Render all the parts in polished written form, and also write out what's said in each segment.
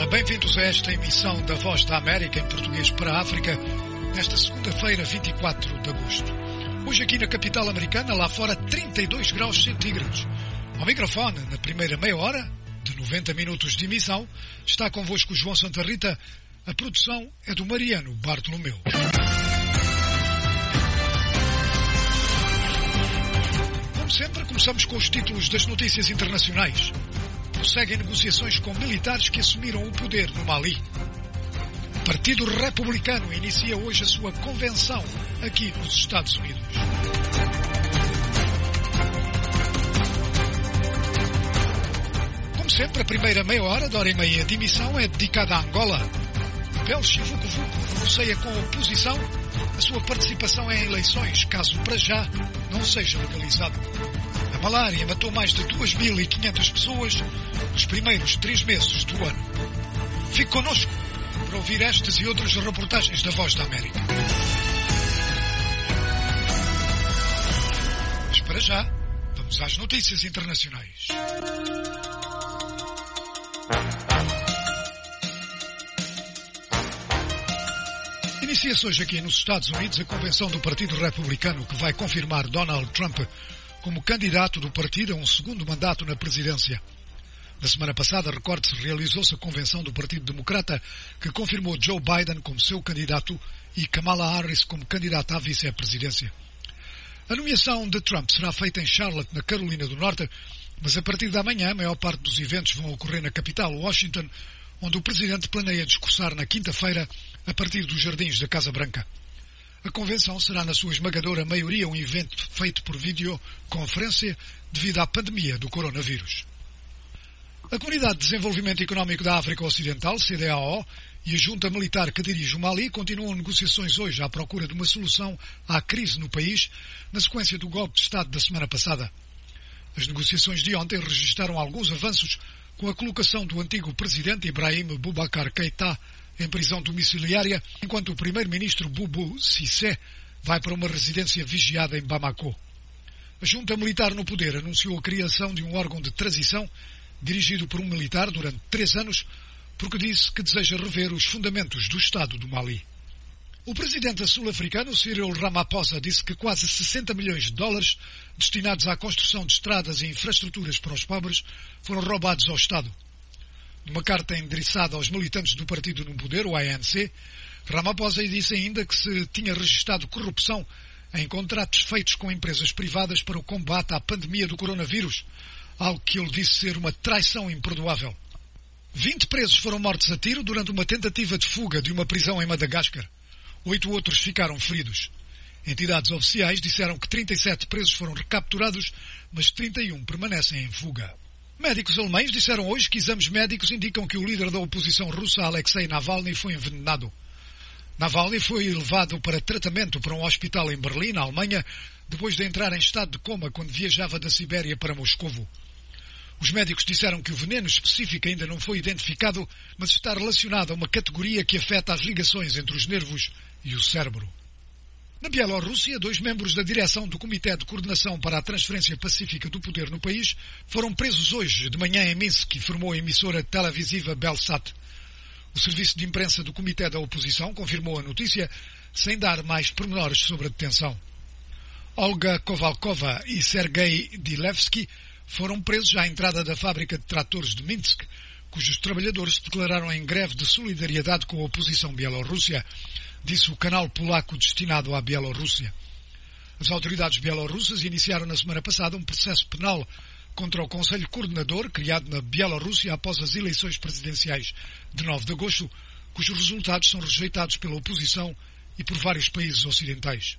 Ora, bem-vindos a esta emissão da Voz da América em português para a África, nesta segunda-feira, 24 de agosto. Hoje aqui na capital americana, lá fora 32 graus centígrados. Ao microfone, na primeira meia hora, de 90 minutos de emissão, está convosco o João Santa Rita. A produção é do Mariano Bartolomeu. Como sempre, começamos com os títulos das notícias internacionais. Prosseguem negociações com militares que assumiram o poder no Mali. O Partido Republicano inicia hoje a sua convenção aqui nos Estados Unidos. Como sempre, a primeira meia hora, de hora e meia de emissão, é dedicada a Angola. Belchi Vucu negocia com a oposição a sua participação em eleições, caso para já não seja legalizado. A malária matou mais de 2.500 pessoas nos primeiros 3 meses do ano. Fique connosco para ouvir estas e outras reportagens da Voz da América. Mas para já, vamos às notícias internacionais. Inicia-se hoje aqui nos Estados Unidos a convenção do Partido Republicano que vai confirmar Donald Trump como candidato do partido a um segundo mandato na presidência. Na semana passada, recorde-se, realizou-se a convenção do Partido Democrata que confirmou Joe Biden como seu candidato e Kamala Harris como candidata à vice-presidência. A nomeação de Trump será feita em Charlotte, na Carolina do Norte, mas a partir da manhã a maior parte dos eventos vão ocorrer na capital, Washington, onde o presidente planeia discursar na quinta-feira a partir dos jardins da Casa Branca. A convenção será, na sua esmagadora maioria, um evento feito por videoconferência devido à pandemia do coronavírus. A Comunidade de Desenvolvimento Económico da África Ocidental, CEDEAO, e a junta militar que dirige o Mali continuam negociações hoje à procura de uma solução à crise no país, na sequência do golpe de Estado da semana passada. As negociações de ontem registraram alguns avanços com a colocação do antigo presidente Ibrahim Boubacar Keïta em prisão domiciliária, enquanto o primeiro-ministro Boubou Cissé vai para uma residência vigiada em Bamako. A junta militar no poder anunciou a criação de um órgão de transição dirigido por um militar durante 3 anos, porque disse que deseja rever os fundamentos do Estado do Mali. O presidente sul-africano Cyril Ramaphosa disse que quase 60 milhões de dólares destinados à construção de estradas e infraestruturas para os pobres foram roubados ao Estado. Numa carta endereçada aos militantes do partido no poder, o ANC, Ramaphosa disse ainda que se tinha registado corrupção em contratos feitos com empresas privadas para o combate à pandemia do coronavírus, algo que ele disse ser uma traição imperdoável. 20 presos foram mortos a tiro durante uma tentativa de fuga de uma prisão em Madagascar. 8 outros ficaram feridos. Entidades oficiais disseram que 37 presos foram recapturados, mas 31 permanecem em fuga. Médicos alemães disseram hoje que exames médicos indicam que o líder da oposição russa, Alexei Navalny, foi envenenado. Navalny foi levado para tratamento para um hospital em Berlim, na Alemanha, depois de entrar em estado de coma quando viajava da Sibéria para Moscovo. Os médicos disseram que o veneno específico ainda não foi identificado, mas está relacionado a uma categoria que afeta as ligações entre os nervos e o cérebro. Na Bielorrússia, 2 membros da direção do Comitê de Coordenação para a Transferência Pacífica do Poder no país foram presos hoje de manhã em Minsk, informou a emissora televisiva Belsat. O serviço de imprensa do Comitê da Oposição confirmou a notícia, sem dar mais pormenores sobre a detenção. Olga Kovalkova e Sergei Dilevsky foram presos à entrada da fábrica de tratores de Minsk, cujos trabalhadores se declararam em greve de solidariedade com a oposição bielorrússia, disse o canal polaco destinado à Bielorrússia. As autoridades bielorrussas iniciaram na semana passada um processo penal contra o Conselho Coordenador, criado na Bielorrússia após as eleições presidenciais de 9 de agosto, cujos resultados são rejeitados pela oposição e por vários países ocidentais.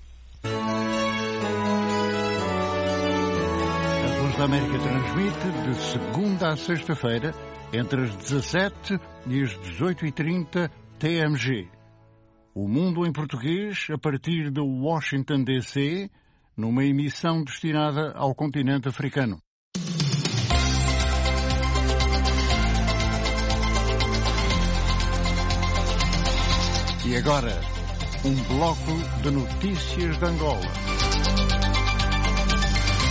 A Voz da América transmite de segunda a sexta-feira, entre as 17 e as 18h30 TMG. O Mundo em Português, a partir de Washington, D.C., numa emissão destinada ao continente africano. E agora, um bloco de notícias de Angola.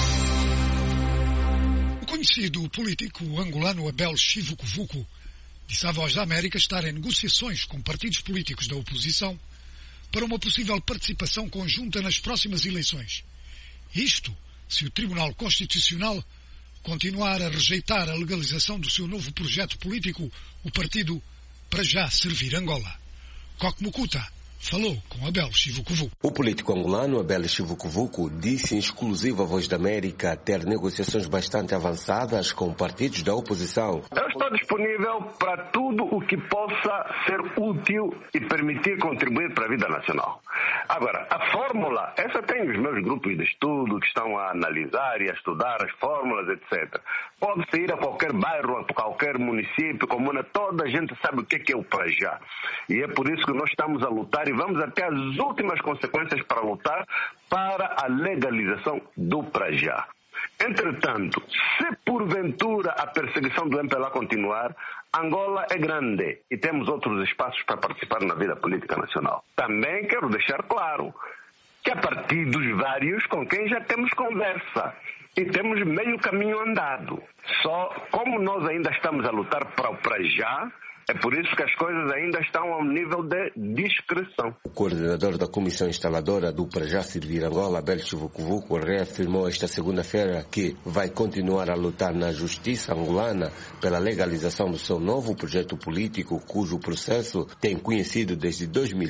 O conhecido político angolano Abel Chivucovuco disse à Voz da América estar em negociações com partidos políticos da oposição para uma possível participação conjunta nas próximas eleições. Isto se o Tribunal Constitucional continuar a rejeitar a legalização do seu novo projeto político, o partido Para Já Servir Angola. Coque Mukuta falou com Abel Chivukuvu. O político angolano Abel Chivukuvu disse em exclusiva à Voz da América ter negociações bastante avançadas com partidos da oposição. Eu estou disponível para tudo o que possa ser útil e permitir contribuir para a vida nacional. Agora, a fórmula, essa tem os meus grupos de estudo que estão a analisar e a estudar as fórmulas, etc. Pode-se ir a qualquer bairro, a qualquer município, comuna, toda a gente sabe o que é o para já. E é por isso que nós estamos a lutar e vamos até as últimas consequências para lutar para a legalização do para já. Entretanto, se porventura a perseguição do MPLA continuar, Angola é grande e temos outros espaços para participar na vida política nacional. Também quero deixar claro que há partidos vários com quem já temos conversa e temos meio caminho andado. Só como nós ainda estamos a lutar para o para já, é por isso que as coisas ainda estão a um nível de discreção. O coordenador da Comissão Instaladora do Para Já Servir Angola, Abel Chivukuvu, reafirmou esta segunda-feira que vai continuar a lutar na justiça angolana pela legalização do seu novo projeto político, cujo processo tem conhecido desde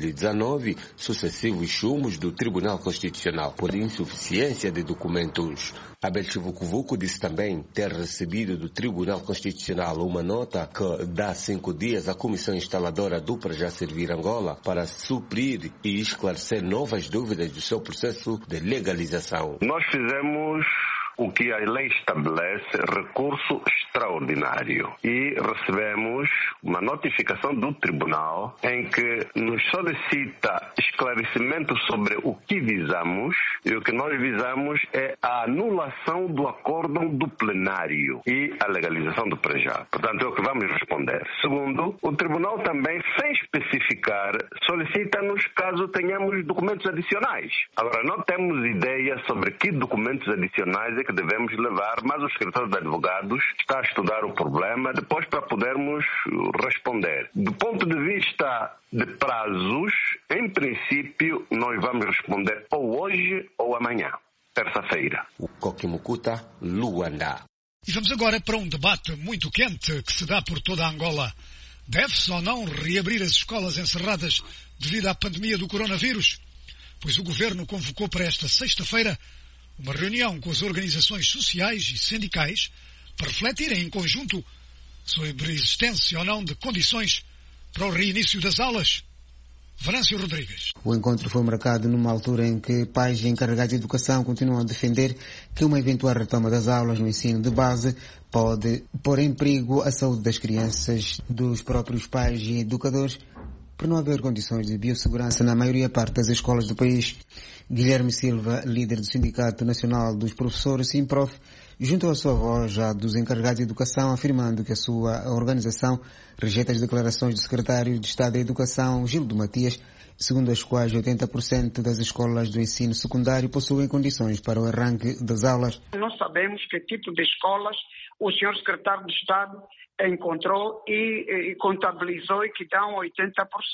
2019 sucessivos chumos do Tribunal Constitucional por insuficiência de documentos. Abel Chivukuvu disse também ter recebido do Tribunal Constitucional uma nota que dá 5 dias à Comissão Instaladora do Para Já Servir Angola para suprir e esclarecer novas dúvidas do seu processo de legalização. Nós fizemos o que a lei estabelece, recurso extraordinário. E recebemos uma notificação do tribunal em que nos solicita esclarecimento sobre o que visamos, e o que nós visamos é a anulação do acórdão do plenário e a legalização do para já. Portanto, é o que vamos responder. Segundo, o tribunal também, sem especificar, solicita-nos caso tenhamos documentos adicionais. Agora, não temos ideia sobre que documentos adicionais que devemos levar, mas o escritório de advogados está a estudar o problema depois para podermos responder. Do ponto de vista de prazos, em princípio, nós vamos responder ou hoje ou amanhã, terça-feira. O Coque Mukuta, Luanda. E vamos agora para um debate muito quente que se dá por toda a Angola. Deve-se ou não reabrir as escolas encerradas devido à pandemia do coronavírus? Pois o governo convocou para esta sexta-feira uma reunião com as organizações sociais e sindicais para refletirem em conjunto sobre a existência ou não de condições para o reinício das aulas. Venâncio Rodrigues. O encontro foi marcado numa altura em que pais e encarregados de educação continuam a defender que uma eventual retoma das aulas no ensino de base pode pôr em perigo a saúde das crianças, dos próprios pais e educadores, por não haver condições de biossegurança na maioria parte das escolas do país. Guilherme Silva, líder do Sindicato Nacional dos Professores, Simprof, juntou a sua voz já dos encarregados de educação, afirmando que a sua organização rejeita as declarações do secretário de Estado da Educação, Gildo Matias, segundo as quais 80% das escolas do ensino secundário possuem condições para o arranque das aulas. Não sabemos que tipo de escolas o senhor secretário de Estado encontrou e contabilizou e que dão 80%.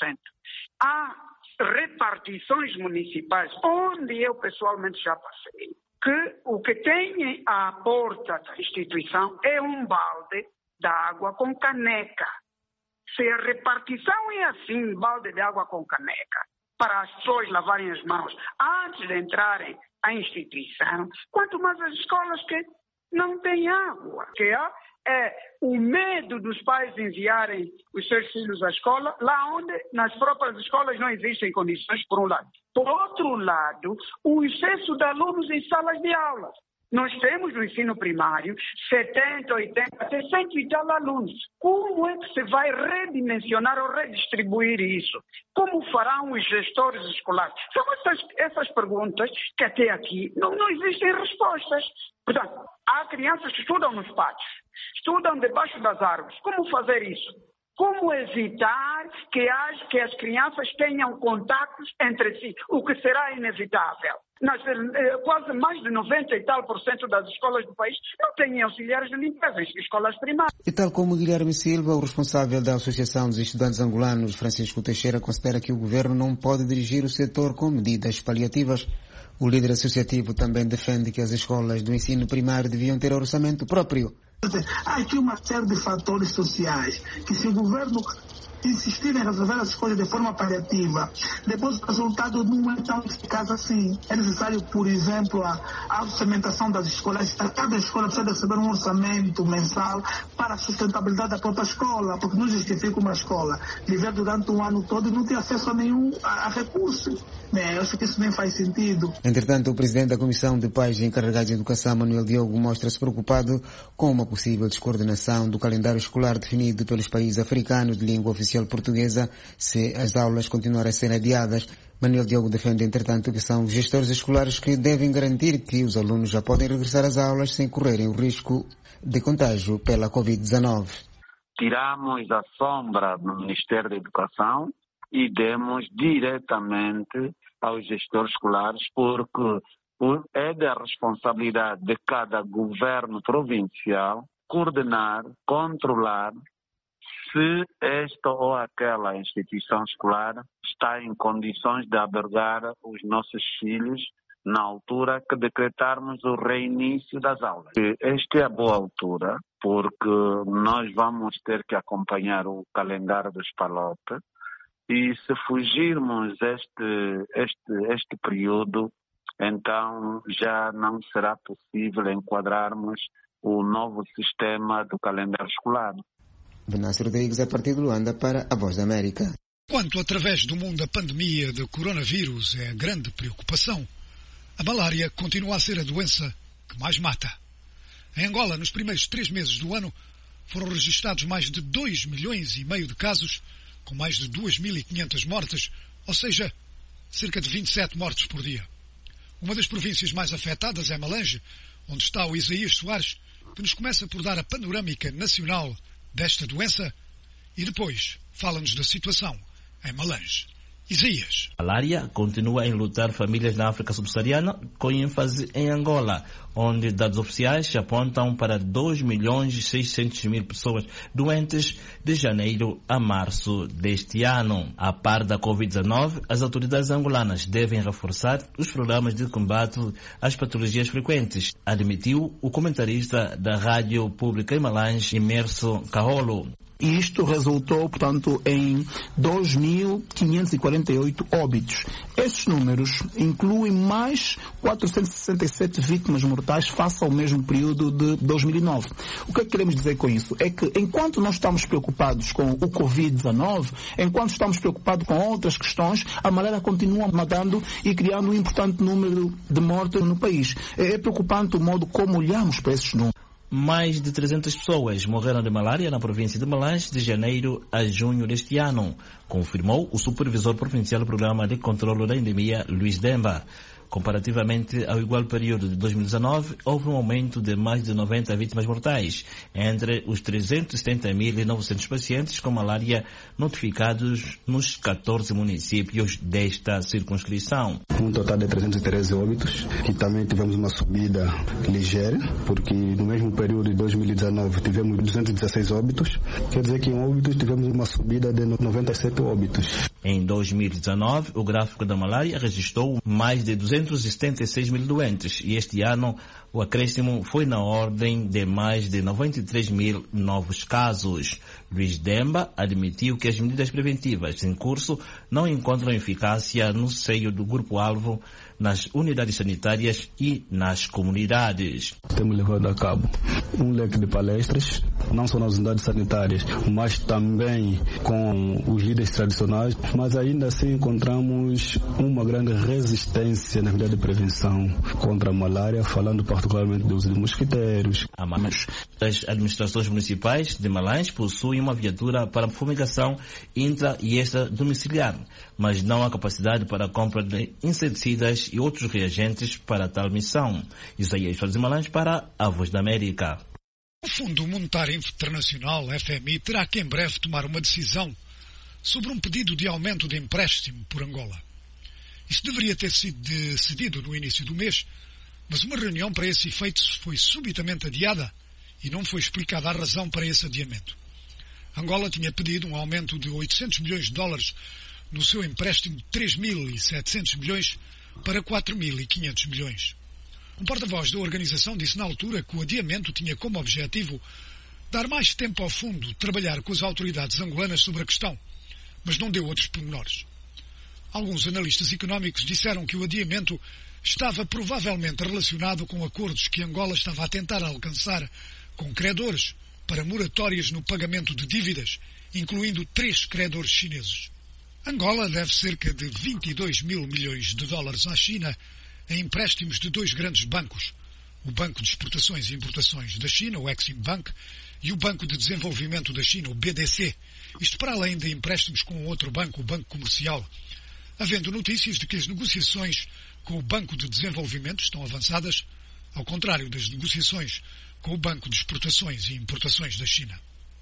Há repartições municipais, onde eu pessoalmente já passei, que o que tem à porta da instituição é um balde de água com caneca. Se a repartição é assim, balde de água com caneca, para as pessoas lavarem as mãos antes de entrarem à instituição, quanto mais as escolas que não têm água, que há é o medo dos pais enviarem os seus filhos à escola, lá onde nas próprias escolas não existem condições, por um lado. Por outro lado, o excesso de alunos em salas de aulas. Nós temos no ensino primário 70, 80, até 100 e tal alunos. Como é que se vai redimensionar ou redistribuir isso? Como farão os gestores escolares? São essas perguntas que até aqui não existem respostas. Portanto, há crianças que estudam nos pátios, estudam debaixo das árvores. Como fazer isso? Como evitar que as crianças tenham contatos entre si, o que será inevitável? Quase mais de 90 e tal % das escolas do país não têm auxiliares de limpeza, escolas primárias. E tal como Guilherme Silva, o responsável da Associação dos Estudantes Angolanos, Francisco Teixeira, considera que o governo não pode dirigir o setor com medidas paliativas. O líder associativo também defende que as escolas do ensino primário deviam ter orçamento próprio. Há aqui uma série de fatores sociais que, se o governo insistir em resolver as coisas de forma paliativa, depois o resultado não é tão eficaz assim. É necessário, por exemplo, a orçamentação das escolas. Cada escola precisa receber um orçamento mensal para a sustentabilidade da própria escola, porque não justifica uma escola viver durante um ano todo e não ter acesso a nenhum recurso. Eu acho que isso nem faz sentido. Entretanto, o presidente da Comissão de Pais encarregados de Educação, Manuel Diogo, mostra-se preocupado com uma possível descoordenação do calendário escolar definido pelos países africanos de língua oficial portuguesa se as aulas continuarem a ser adiadas. Manuel Diogo defende, entretanto, que são os gestores escolares que devem garantir que os alunos já podem regressar às aulas sem correrem o risco de contágio pela Covid-19. Tiramos a sombra do Ministério da Educação e demos diretamente aos gestores escolares, porque é da responsabilidade de cada governo provincial coordenar, controlar se esta ou aquela instituição escolar está em condições de albergar os nossos filhos na altura que decretarmos o reinício das aulas. Esta é a boa altura, porque nós vamos ter que acompanhar o calendário dos PALOP e se fugirmos este período, então já não será possível enquadrarmos o novo sistema do calendário escolar. Venâncio Rodrigues, a partir de Luanda, para a Voz da América. Quanto através do mundo a pandemia de coronavírus é a grande preocupação, a malária continua a ser a doença que mais mata. Em Angola, nos primeiros 3 meses do ano, foram registados mais de 2,5 milhões de casos, com mais de 2.500 mortes, ou seja, cerca de 27 mortes por dia. Uma das províncias mais afetadas é Malange, onde está o Isaías Soares, que nos começa por dar a panorâmica nacional desta doença e depois fala-nos da situação em Malange. Isaías. A malária continua a enlutar famílias na África subsaariana, com ênfase em Angola, onde dados oficiais apontam para 2.600.000 pessoas doentes de janeiro a março deste ano. A par da Covid-19, as autoridades angolanas devem reforçar os programas de combate às patologias frequentes, admitiu o comentarista da Rádio Pública em Malange, Emerson Carolo. E isto resultou, portanto, em 2.548 óbitos. Estes números incluem mais 467 vítimas mortais face ao mesmo período de 2009. O que é que queremos dizer com isso? É que enquanto nós estamos preocupados com o Covid-19, enquanto estamos preocupados com outras questões, a malária continua matando e criando um importante número de mortes no país. É preocupante o modo como olhamos para esses números. Mais de 300 pessoas morreram de malária na província de Malange de janeiro a junho deste ano, confirmou o supervisor provincial do Programa de Controlo da Endemia, Luís Demba. Comparativamente ao igual período de 2019, houve um aumento de mais de 90 vítimas mortais, entre os 370.900 pacientes com malária notificados nos 14 municípios desta circunscrição. Um total de 313 óbitos, e também tivemos uma subida ligeira, porque no mesmo período de 2019 tivemos 216 óbitos, quer dizer que em óbitos tivemos uma subida de 97 óbitos. Em 2019, o gráfico da malária registrou mais de 276 mil doentes e este ano o acréscimo foi na ordem de mais de 93 mil novos casos. Luís Demba admitiu que as medidas preventivas em curso não encontram eficácia no seio do grupo-alvo, nas unidades sanitárias e nas comunidades. Temos levado a cabo um leque de palestras, não só nas unidades sanitárias, mas também com os líderes tradicionais, mas ainda assim encontramos uma grande resistência na medida de prevenção contra a malária, falando particularmente do uso de mosquiteiros. As administrações municipais de Malange possuem uma viatura para fumigação intra e extra-domiciliar, mas não há capacidade para a compra de inseticidas e outros reagentes para tal missão. Isaías Soares de Malange para a Voz da América. O Fundo Monetário Internacional, FMI, terá que em breve tomar uma decisão sobre um pedido de aumento de empréstimo por Angola. Isso deveria ter sido decidido no início do mês, mas uma reunião para esse efeito foi subitamente adiada e não foi explicada a razão para esse adiamento. Angola tinha pedido um aumento de 800 milhões de dólares no seu empréstimo de 3.700 milhões para 4.500 milhões. Um porta-voz da organização disse na altura que o adiamento tinha como objetivo dar mais tempo ao fundo trabalhar com as autoridades angolanas sobre a questão, mas não deu outros pormenores. Alguns analistas económicos disseram que o adiamento estava provavelmente relacionado com acordos que Angola estava a tentar alcançar com credores para moratórias no pagamento de dívidas, incluindo 3 credores chineses. Angola deve cerca de 22 mil milhões de dólares à China em empréstimos de 2 grandes bancos, o Banco de Exportações e Importações da China, o Exim Bank, e o Banco de Desenvolvimento da China, o BDC, isto para além de empréstimos com outro banco, o Banco Comercial, havendo notícias de que as negociações com o Banco de Desenvolvimento estão avançadas, ao contrário das negociações com o Banco de Exportações e Importações da China.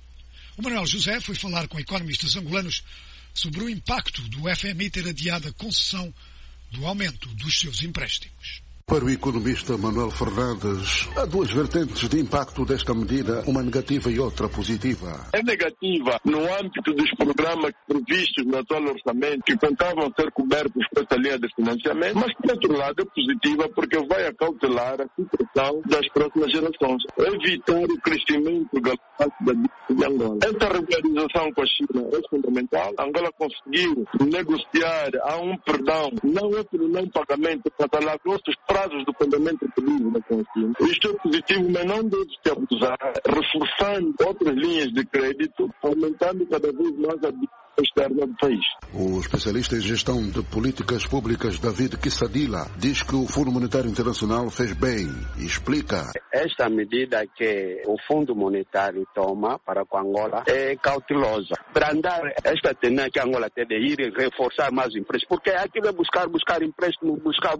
O Manuel José foi falar com economistas angolanos sobre o impacto do FMI ter adiado a concessão do aumento dos seus empréstimos. Para o economista Manuel Fernandes, há 2 vertentes de impacto desta medida, uma negativa e outra positiva. É negativa no âmbito dos programas previstos no atual orçamento que contavam ser cobertos por esta linha de financiamento, mas por outro lado é positiva porque vai acautelar a situação das próximas gerações, evitar o crescimento galáctico da dívida de Angola. Esta regularização com a China é fundamental. Angola conseguiu negociar a um perdão, não é pelo não pagamento, mas alargou os prazos do pagamento de dívida com a China. Isto é positivo, mas não deve-se abusar, reforçando outras linhas de crédito, aumentando cada vez mais a dívida externa do país. O especialista em gestão de políticas públicas David Kissadila diz que o Fundo Monetário Internacional fez bem e explica. Esta medida que o Fundo Monetário toma para com Angola é cautelosa. Para andar esta tendência que Angola tem de ir e reforçar mais empréstimos, porque aquilo é buscar empréstimo, buscar.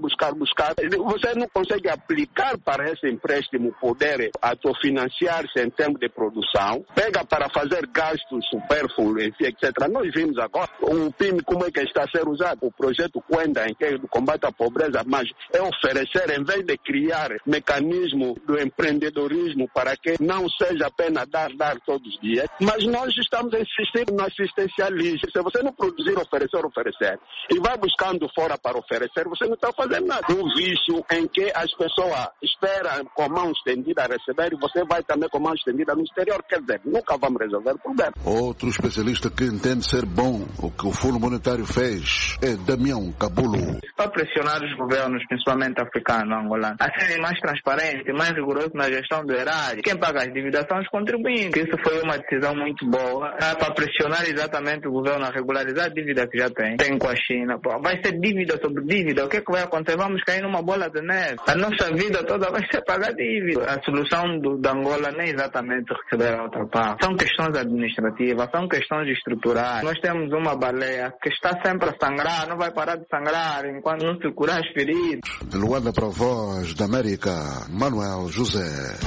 Você não consegue aplicar para esse empréstimo poder autofinanciar-se em termos de produção, pega para fazer gastos supérfluos, etc. Nós vimos agora o PIM como é que está a ser usado. O projeto Quenda, em que combate a pobreza, mas é oferecer, em vez de criar mecanismo do empreendedorismo para que não seja apenas dar todos os dias, mas nós estamos a insistir no assistencialismo. Se você não produzir, oferecer, e vai buscando fora para oferecer, você não está fazendo nada. Um vício em que as pessoas esperam com mão estendida a receber e você vai também com mão estendida no exterior. Quer dizer, nunca vamos resolver o problema. Outro especialista que entende ser bom o que o Fundo Monetário fez é Damião Cabulo. Para pressionar os governos, principalmente africanos, angolanos, a serem mais transparentes, mais rigorosos na gestão do erário. Quem paga as dívidas são os contribuintes. Isso foi uma decisão muito boa para pressionar exatamente o governo a regularizar a dívida que já tem com a China. Vai ser dívida sobre dívida. O que é que vai acontecer? Vamos cair numa bola de neve. A nossa vida toda vai ser pagar dívida. A solução da Angola não é exatamente receber a outra parte. São questões administrativas, são questões estruturais. Nós temos uma baleia que está sempre a sangrar, não vai parar de sangrar enquanto não se curar as feridas. De Luanda para a Voz da América, Manuel José.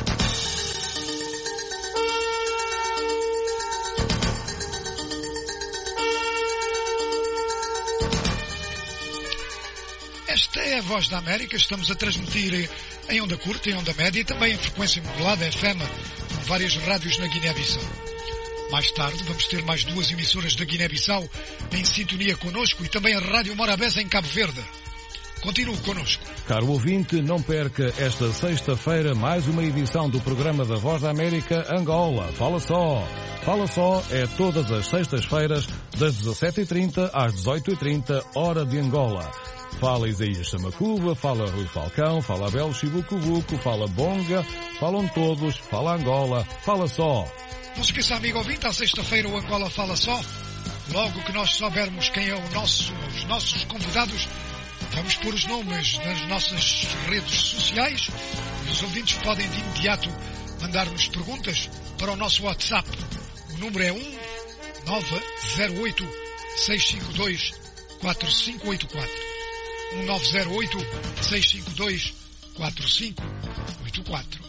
Esta é a Voz da América, estamos a transmitir em onda curta, em onda média e também em frequência modulada FM, com várias rádios na Guiné-Bissau. Mais tarde vamos ter mais 2 emissoras da Guiné-Bissau em sintonia connosco e também a Rádio Morabeza em Cabo Verde. Continue connosco. Caro ouvinte, não perca esta sexta-feira mais uma edição do programa da Voz da América Angola. Fala só! Fala só é todas as sextas-feiras das 17h30 às 18h30, hora de Angola. Fala Isaías Chamacuba, fala Rui Falcão, fala Abel Chibucubuco, fala Bonga, falam todos, fala Angola, fala só. Não se esqueça, amigo ouvinte, à sexta-feira o Angola Fala Só. Logo que nós soubermos quem é os nossos convidados, vamos pôr os nomes nas nossas redes sociais e os ouvintes podem de imediato mandar-nos perguntas para o nosso WhatsApp. O número é 1908-652-4584. 1908-652-4584.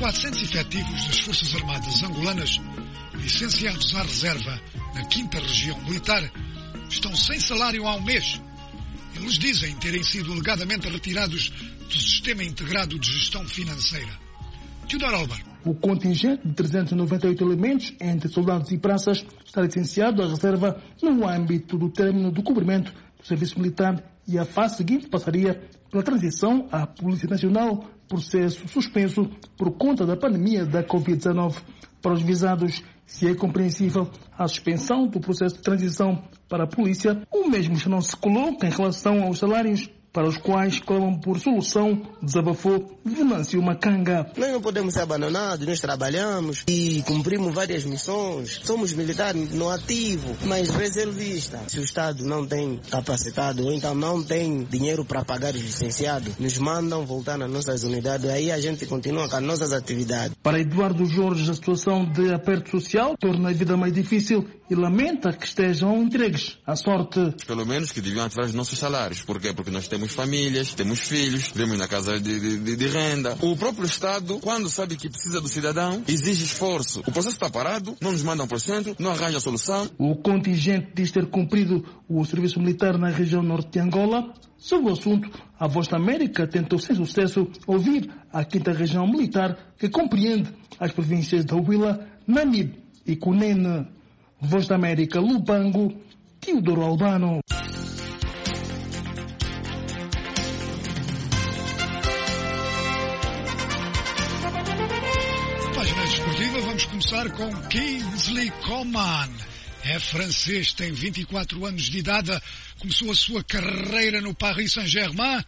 400 efetivos das Forças Armadas angolanas, licenciados à reserva na 5ª Região Militar, estão sem salário há um mês. Eles dizem terem sido alegadamente retirados do Sistema Integrado de Gestão Financeira. Teodoro Albar. O contingente de 398 elementos, entre soldados e praças, está licenciado à reserva no âmbito do término do cumprimento do serviço militar e a fase seguinte passaria pela transição à Polícia Nacional, processo suspenso por conta da pandemia da Covid-19. Para os visados, se é compreensível a suspensão do processo de transição para a polícia, o mesmo já não se coloca em relação aos salários para os quais clamam por solução, desabafou Venâncio Macanga. Nós não podemos ser abandonados, nós trabalhamos e cumprimos várias missões. Somos militares no ativo, mas reservista. Se o Estado não tem capacitado ou então não tem dinheiro para pagar os licenciados, nos mandam voltar nas nossas unidades, aí a gente continua com as nossas atividades. Para Eduardo Jorge, a situação de aperto social torna a vida mais difícil e lamenta que estejam entregues à sorte. Pelo menos que deviam ativar os nossos salários. Por quê? Porque nós temos famílias, temos filhos, vivemos na casa de renda. O próprio Estado, quando sabe que precisa do cidadão, exige esforço. O processo está parado, não nos mandam por centro, não arranja solução. O contingente diz ter cumprido o serviço militar na região norte de Angola. Sobre o assunto, a Voz da América tentou sem sucesso ouvir a 5ª Região Militar, que compreende as províncias da Huila, Namibe e Cunene. Voz da América, Lubango, Teodoro Albano. Página desportiva, vamos começar com Kingsley Coman. É francês, tem 24 anos de idade, começou a sua carreira no Paris Saint-Germain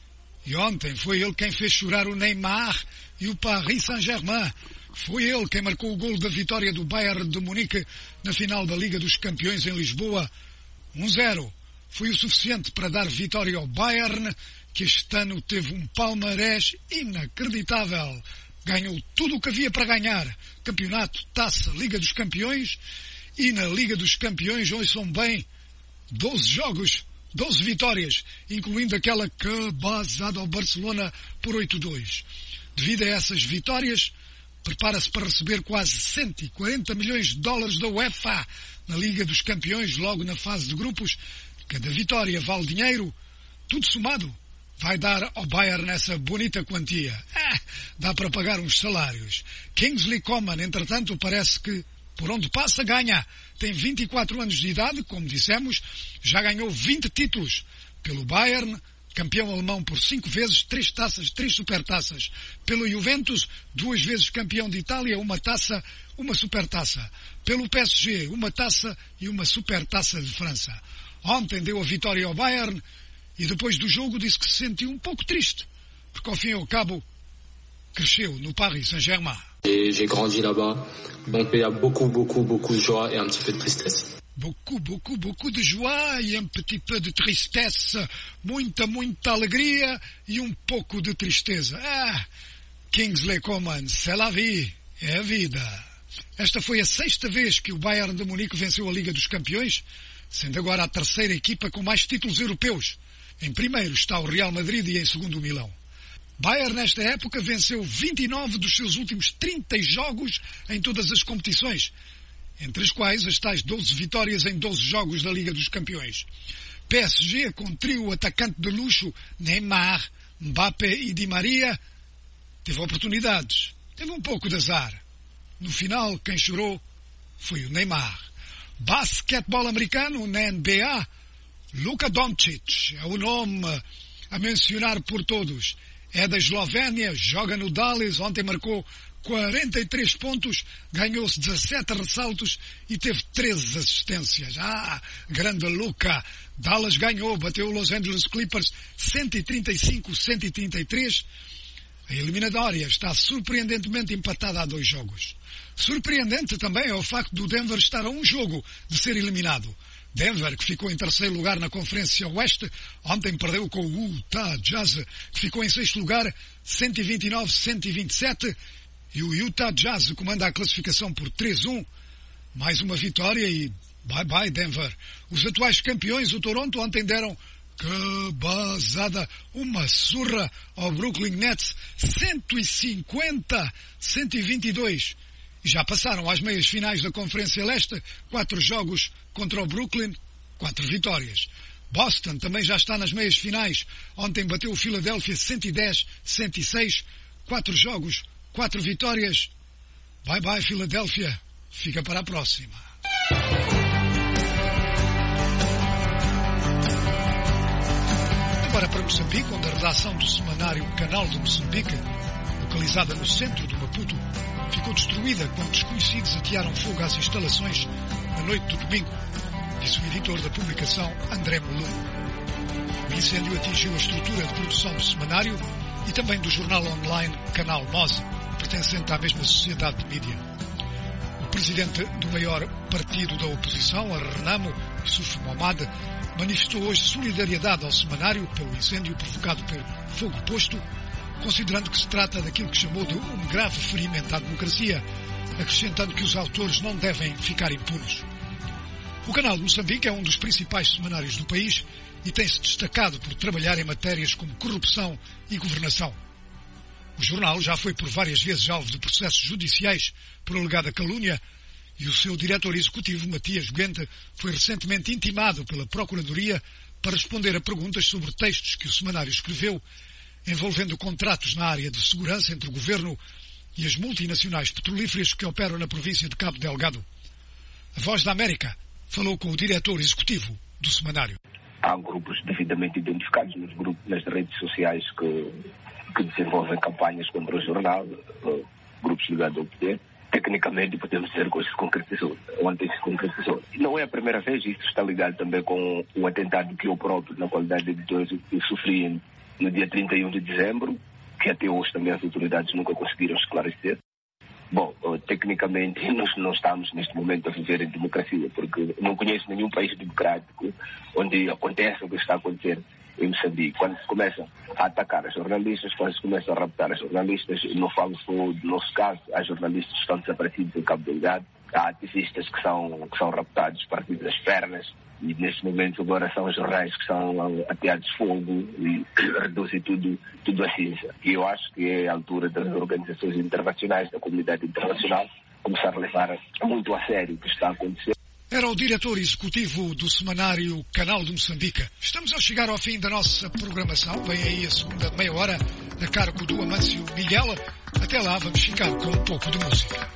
e ontem foi ele quem fez chorar o Neymar e o Paris Saint-Germain. Foi ele quem marcou o golo da vitória do Bayern de Munique na final da Liga dos Campeões em Lisboa. 1-0. Foi o suficiente para dar vitória ao Bayern, que este ano teve um palmarés inacreditável. Ganhou tudo o que havia para ganhar. Campeonato, taça, Liga dos Campeões. E na Liga dos Campeões, ouçam bem, 12 jogos, 12 vitórias, incluindo aquela cabazada ao Barcelona por 8-2. Devido a essas vitórias, prepara-se para receber quase 140 milhões de dólares da UEFA na Liga dos Campeões, logo na fase de grupos. Cada vitória vale dinheiro, tudo somado. Vai dar ao Bayern essa bonita quantia. Dá para pagar uns salários. Kingsley Coman, entretanto, parece que por onde passa ganha. Tem 24 anos de idade, como dissemos, já ganhou 20 títulos pelo Bayern, campeão alemão por 5 vezes, 3 taças, 3 supertaças. Pelo Juventus, 2 vezes campeão de Itália, 1 taça, 1 supertaça. Pelo PSG, 1 taça e 1 supertaça de França. Ontem deu a vitória ao Bayern e depois do jogo disse que se sentiu um pouco triste, porque ao fim e ao cabo cresceu no Paris Saint-Germain. J'ai grandi là-bas, donc il y a beaucoup de joie et un petit peu de tristesse. Beaucoup de joie e um petit peu de tristesse. Muita alegria e um pouco de tristeza. Kingsley Coman, c'est la vie, é a vida. Esta foi a 6ª vez que o Bayern de Munique venceu a Liga dos Campeões, sendo agora a 3ª equipa com mais títulos europeus. Em primeiro está o Real Madrid e em segundo o Milão. Bayern, nesta época, venceu 29 dos seus últimos 30 jogos em todas as competições, entre as quais as tais 12 vitórias em 12 jogos da Liga dos Campeões. PSG, com trio atacante de luxo, Neymar, Mbappé e Di Maria, teve oportunidades, teve um pouco de azar. No final, quem chorou foi o Neymar. Basquetebol americano, na NBA, Luka Doncic é o nome a mencionar por todos. É da Eslovénia, joga no Dallas, ontem marcou 43 pontos, ganhou-se 17 ressaltos e teve 13 assistências. Grande Luka. Dallas ganhou, bateu o Los Angeles Clippers 135-133. A eliminatória está surpreendentemente empatada a 2 jogos. Surpreendente também é o facto do Denver estar a 1 jogo de ser eliminado. Denver, que ficou em 3º lugar na Conferência Oeste, ontem perdeu com o Utah Jazz, que ficou em 6º lugar, 129-127, e o Utah Jazz comanda a classificação por 3-1. Mais uma vitória e bye-bye Denver. Os atuais campeões, o Toronto, ontem deram Que basada! Uma surra ao Brooklyn Nets, 150-122. E já passaram às meias finais da Conferência Leste, 4 jogos contra o Brooklyn, 4 vitórias. Boston também já está nas meias finais. Ontem bateu o Philadelphia 110-106, 4 jogos, 4 vitórias. Bye bye, Philadelphia. Fica para a próxima. Agora para Moçambique, onde a redação do semanário Canal de Moçambique, localizada no centro de Maputo, ficou destruída quando desconhecidos atearam fogo às instalações na noite do domingo, disse o editor da publicação André Molu. O incêndio atingiu a estrutura de produção do semanário e também do jornal online Canal Mose, pertencente à mesma sociedade de mídia. O presidente do maior partido da oposição, a Renamo, Yusuf Mohamed, manifestou hoje solidariedade ao semanário pelo incêndio provocado pelo fogo posto, considerando que se trata daquilo que chamou de um grave ferimento à democracia, acrescentando que os autores não devem ficar impunes. O Canal de Moçambique é um dos principais semanários do país e tem-se destacado por trabalhar em matérias como corrupção e governação. O jornal já foi por várias vezes alvo de processos judiciais por alegada calúnia e o seu diretor executivo, Matias Guente, foi recentemente intimado pela Procuradoria para responder a perguntas sobre textos que o semanário escreveu envolvendo contratos na área de segurança entre o governo e as multinacionais petrolíferas que operam na província de Cabo Delgado. A Voz da América falou com o diretor executivo do semanário. Há grupos devidamente identificados nas redes sociais que desenvolvem campanhas contra o jornal, grupos ligados ao poder. Tecnicamente podemos dizer que hoje se concretizou, ontem se concretizou. Não é a primeira vez, isso está ligado também com o atentado que eu próprio, na qualidade de editor, eu sofri no dia 31 de dezembro, que até hoje também as autoridades nunca conseguiram esclarecer. Bom, tecnicamente nós não estamos neste momento a viver em democracia, porque não conheço nenhum país democrático onde acontece o que está a acontecer em Moçambique. Quando se começa a atacar as jornalistas, quando se começa a raptar as jornalistas, não falo só do nosso caso, há jornalistas que estão desaparecidos em Cabo Delgado, há ativistas que são raptados, partidos das pernas, e neste momento agora são os jornais que são ateados fogo e reduzem tudo a cinza. E eu acho que é a altura das organizações internacionais, da comunidade internacional, começar a levar muito a sério o que está a acontecer. Era o diretor executivo do semanário Canal de Moçambique. Estamos a chegar ao fim da nossa programação. Vem aí a segunda meia hora a cargo do Amâncio Miguel. Até lá vamos ficar com um pouco de música.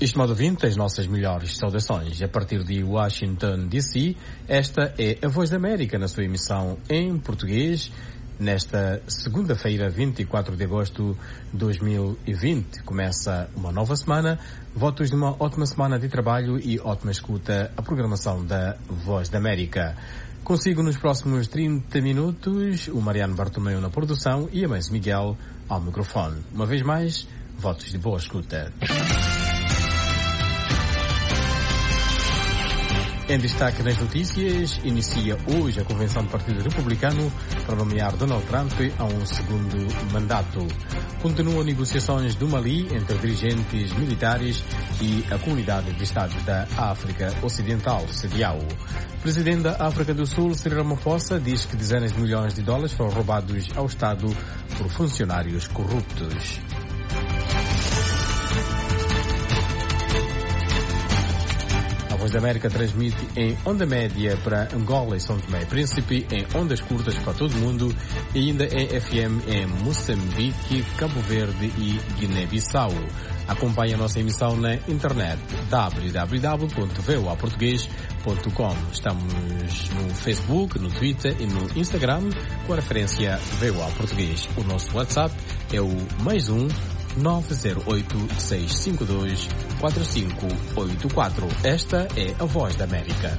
Estimado ouvinte, as nossas melhores saudações. A partir de Washington, D.C., esta é a Voz da América na sua emissão em português, nesta segunda-feira, 24 de agosto de 2020. Começa uma nova semana. Votos de uma ótima semana de trabalho e ótima escuta à programação da Voz da América. Consigo nos próximos 30 minutos o Mariano Bartomeu na produção e a Mãe Miguel ao microfone. Uma vez mais, votos de boa escuta. Em destaque nas notícias, inicia hoje a convenção do Partido Republicano para nomear Donald Trump a um segundo mandato. Continuam negociações do Mali entre dirigentes militares e a Comunidade de Estados da África Ocidental, CEDEAO. O presidente da África do Sul, Cyril Ramaphosa, diz que dezenas de milhões de dólares foram roubados ao Estado por funcionários corruptos. A Voz da América transmite em onda média para Angola e São Tomé e Príncipe, em ondas curtas para todo o mundo e ainda em FM em Moçambique, Cabo Verde e Guiné-Bissau. Acompanhe a nossa emissão na internet www.voaportugues.com. Estamos no Facebook, no Twitter e no Instagram com a referência VOA Português. O nosso WhatsApp é o +1 908-652-4584. Esta é a Voz da América.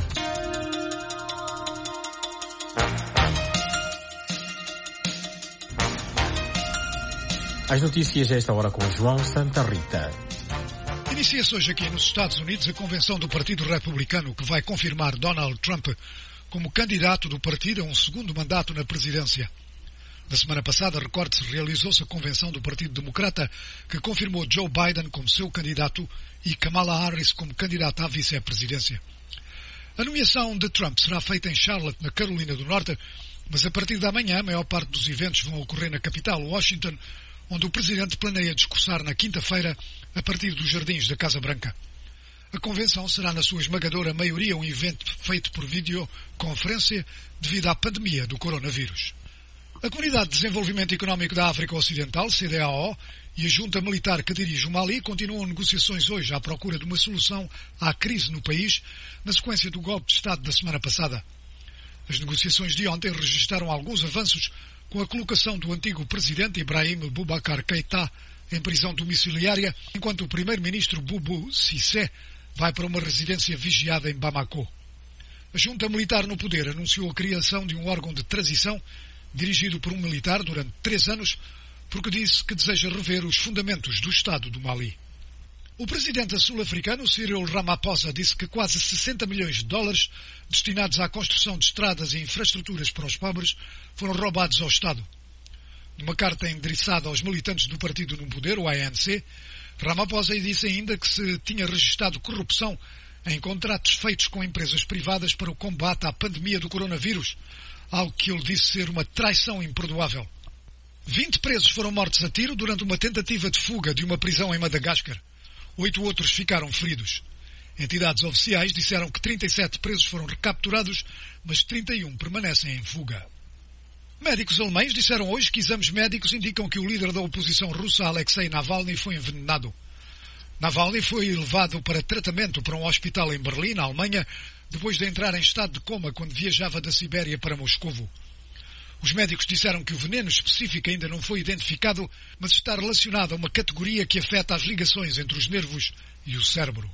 As notícias a esta hora com João Santa Rita. Inicia-se hoje aqui nos Estados Unidos a convenção do Partido Republicano que vai confirmar Donald Trump como candidato do partido a um segundo mandato na presidência. Na semana passada, recorde-se, realizou-se a convenção do Partido Democrata que confirmou Joe Biden como seu candidato e Kamala Harris como candidata à vice-presidência. A nomeação de Trump será feita em Charlotte, na Carolina do Norte, mas a partir da manhã a maior parte dos eventos vão ocorrer na capital, Washington, onde o presidente planeia discursar na quinta-feira a partir dos jardins da Casa Branca. A convenção será na sua esmagadora maioria um evento feito por videoconferência devido à pandemia do coronavírus. A Comunidade de Desenvolvimento Económico da África Ocidental, CEDEAO, e a junta militar que dirige o Mali continuam negociações hoje à procura de uma solução à crise no país, na sequência do golpe de Estado da semana passada. As negociações de ontem registraram alguns avanços com a colocação do antigo presidente Ibrahim Boubacar Keïta em prisão domiciliária, enquanto o primeiro-ministro Boubou Cissé vai para uma residência vigiada em Bamako. A junta militar no poder anunciou a criação de um órgão de transição dirigido por um militar durante 3 anos, porque disse que deseja rever os fundamentos do Estado do Mali. O presidente sul-africano Cyril Ramaphosa disse que quase 60 milhões de dólares destinados à construção de estradas e infraestruturas para os pobres foram roubados ao Estado. Numa carta endereçada aos militantes do partido no poder, o ANC, Ramaphosa disse ainda que se tinha registado corrupção em contratos feitos com empresas privadas para o combate à pandemia do coronavírus, algo que ele disse ser uma traição imperdoável. 20 presos foram mortos a tiro durante uma tentativa de fuga de uma prisão em Madagascar. 8 outros ficaram feridos. Entidades oficiais disseram que 37 presos foram recapturados, mas 31 permanecem em fuga. Médicos alemães disseram hoje que exames médicos indicam que o líder da oposição russa, Alexei Navalny, foi envenenado. Navalny foi levado para tratamento para um hospital em Berlim, na Alemanha, depois de entrar em estado de coma quando viajava da Sibéria para Moscovo. Os médicos disseram que o veneno específico ainda não foi identificado, mas está relacionado a uma categoria que afeta as ligações entre os nervos e o cérebro.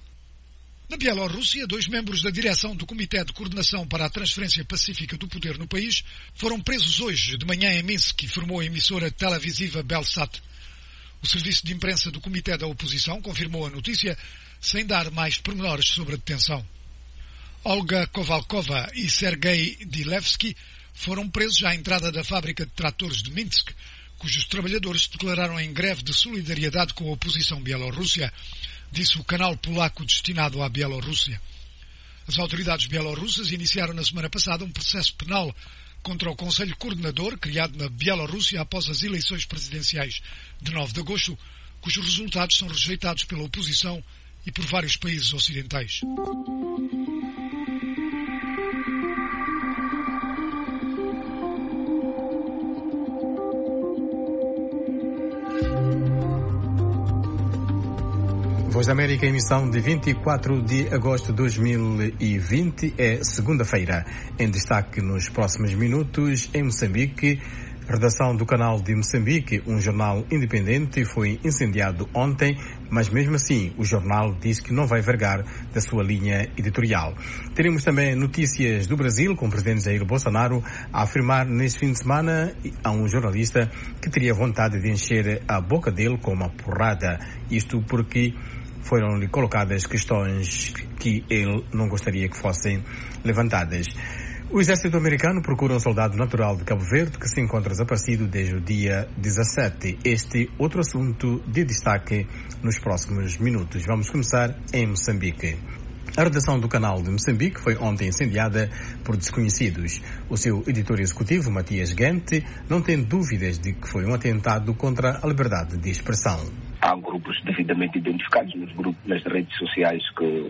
Na Bielorrússia, 2 membros da direção do Comitê de Coordenação para a Transferência Pacífica do Poder no país foram presos hoje de manhã em Minsk, informou a emissora televisiva Belsat. O serviço de imprensa do Comitê da Oposição confirmou a notícia, sem dar mais pormenores sobre a detenção. Olga Kovalkova e Sergei Dilevsky foram presos à entrada da fábrica de tratores de Minsk, cujos trabalhadores se declararam em greve de solidariedade com a oposição bielorrússia, disse o canal polaco destinado à Bielorrússia. As autoridades bielorrussas iniciaram na semana passada um processo penal contra o Conselho Coordenador, criado na Bielorrússia após as eleições presidenciais de 9 de agosto, cujos resultados são rejeitados pela oposição e por vários países ocidentais. Voz da América, emissão de 24 de agosto de 2020, é segunda-feira. Em destaque nos próximos minutos, em Moçambique, redação do Canal de Moçambique, um jornal independente, foi incendiado ontem, mas mesmo assim o jornal diz que não vai vergar da sua linha editorial. Teremos também notícias do Brasil, com o presidente Jair Bolsonaro a afirmar neste fim de semana a um jornalista que teria vontade de encher a boca dele com uma porrada. Isto porque foram-lhe colocadas questões que ele não gostaria que fossem levantadas. O exército americano procura um soldado natural de Cabo Verde que se encontra desaparecido desde o dia 17. Este outro assunto de destaque nos próximos minutos. Vamos começar em Moçambique. A redação do Canal de Moçambique foi ontem incendiada por desconhecidos. O seu editor executivo, Matias Gente, não tem dúvidas de que foi um atentado contra a liberdade de expressão. Há grupos devidamente identificados nas redes sociais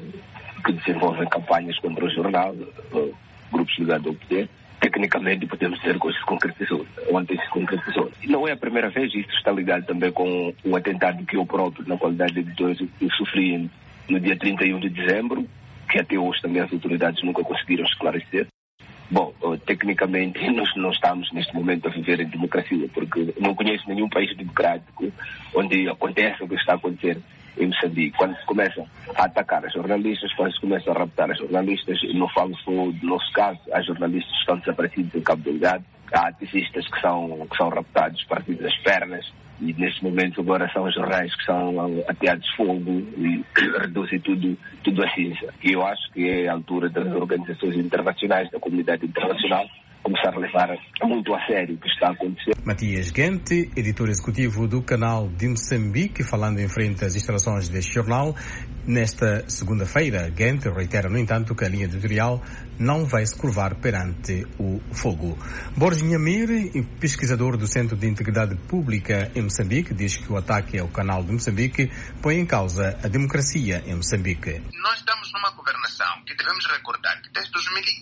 que desenvolvem campanhas contra o jornal, grupos ligados ao poder. Tecnicamente podemos dizer que hoje se concretizou, ontem se concretizou. E não é a primeira vez, isto está ligado também com o atentado que eu próprio, na qualidade de editor, eu sofri no dia 31 de dezembro, que até hoje também as autoridades nunca conseguiram esclarecer. Bom, tecnicamente nós não estamos neste momento a viver em democracia, porque não conheço nenhum país democrático onde acontece o que está a acontecer em Moçambique. Quando se começa a atacar as jornalistas, quando se começa a raptar as jornalistas, não falo só do nosso caso, há jornalistas que estão desaparecidos em Cabo Delgado, há ativistas que são raptados, partidos das pernas, e neste momento agora são os jornais que são ateados fogo e reduzem tudo a cinza. E eu acho que é a altura das organizações internacionais, da comunidade internacional, começar a levar muito a sério o que está a acontecer. Matias Gente, editor executivo do Canal de Moçambique, falando em frente às instalações deste jornal. Nesta segunda-feira, Gente reitera, no entanto, que a linha editorial não vai se curvar perante o fogo. Borges Nhamir, pesquisador do Centro de Integridade Pública em Moçambique, diz que o ataque ao Canal de Moçambique põe em causa a democracia em Moçambique. Nós estamos numa governação que devemos recordar que desde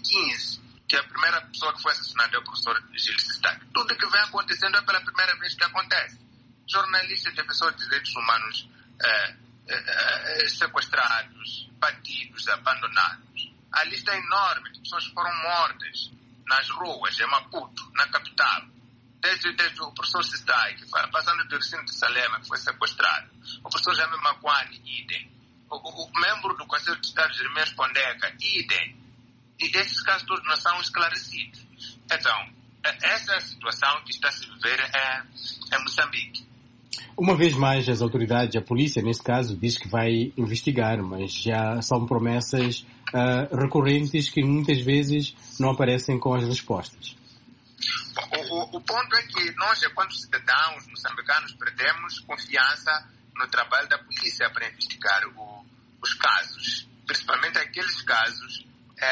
2015, que a primeira pessoa que foi assassinada é o professor Gil Sistak. Tudo que vem acontecendo é pela primeira vez que acontece. Jornalistas e defensores de direitos humanos sequestrados, batidos, abandonados. A lista é enorme de pessoas que foram mortas nas ruas, em Maputo, na capital. Desde o professor Sistak, passando do recinto de Salema, que foi sequestrado. O professor Jaime Makwani, idem. O membro do Conselho de Estado, Jeremias Pondeca, idem. E esses casos todos não são esclarecidos. Então, essa é a situação que está a se viver em Moçambique. Uma vez mais, as autoridades, a polícia, neste caso, diz que vai investigar, mas já são promessas recorrentes que muitas vezes não aparecem com as respostas. O ponto é que nós, enquanto cidadãos moçambicanos, perdemos confiança no trabalho da polícia para investigar os casos, principalmente aqueles casos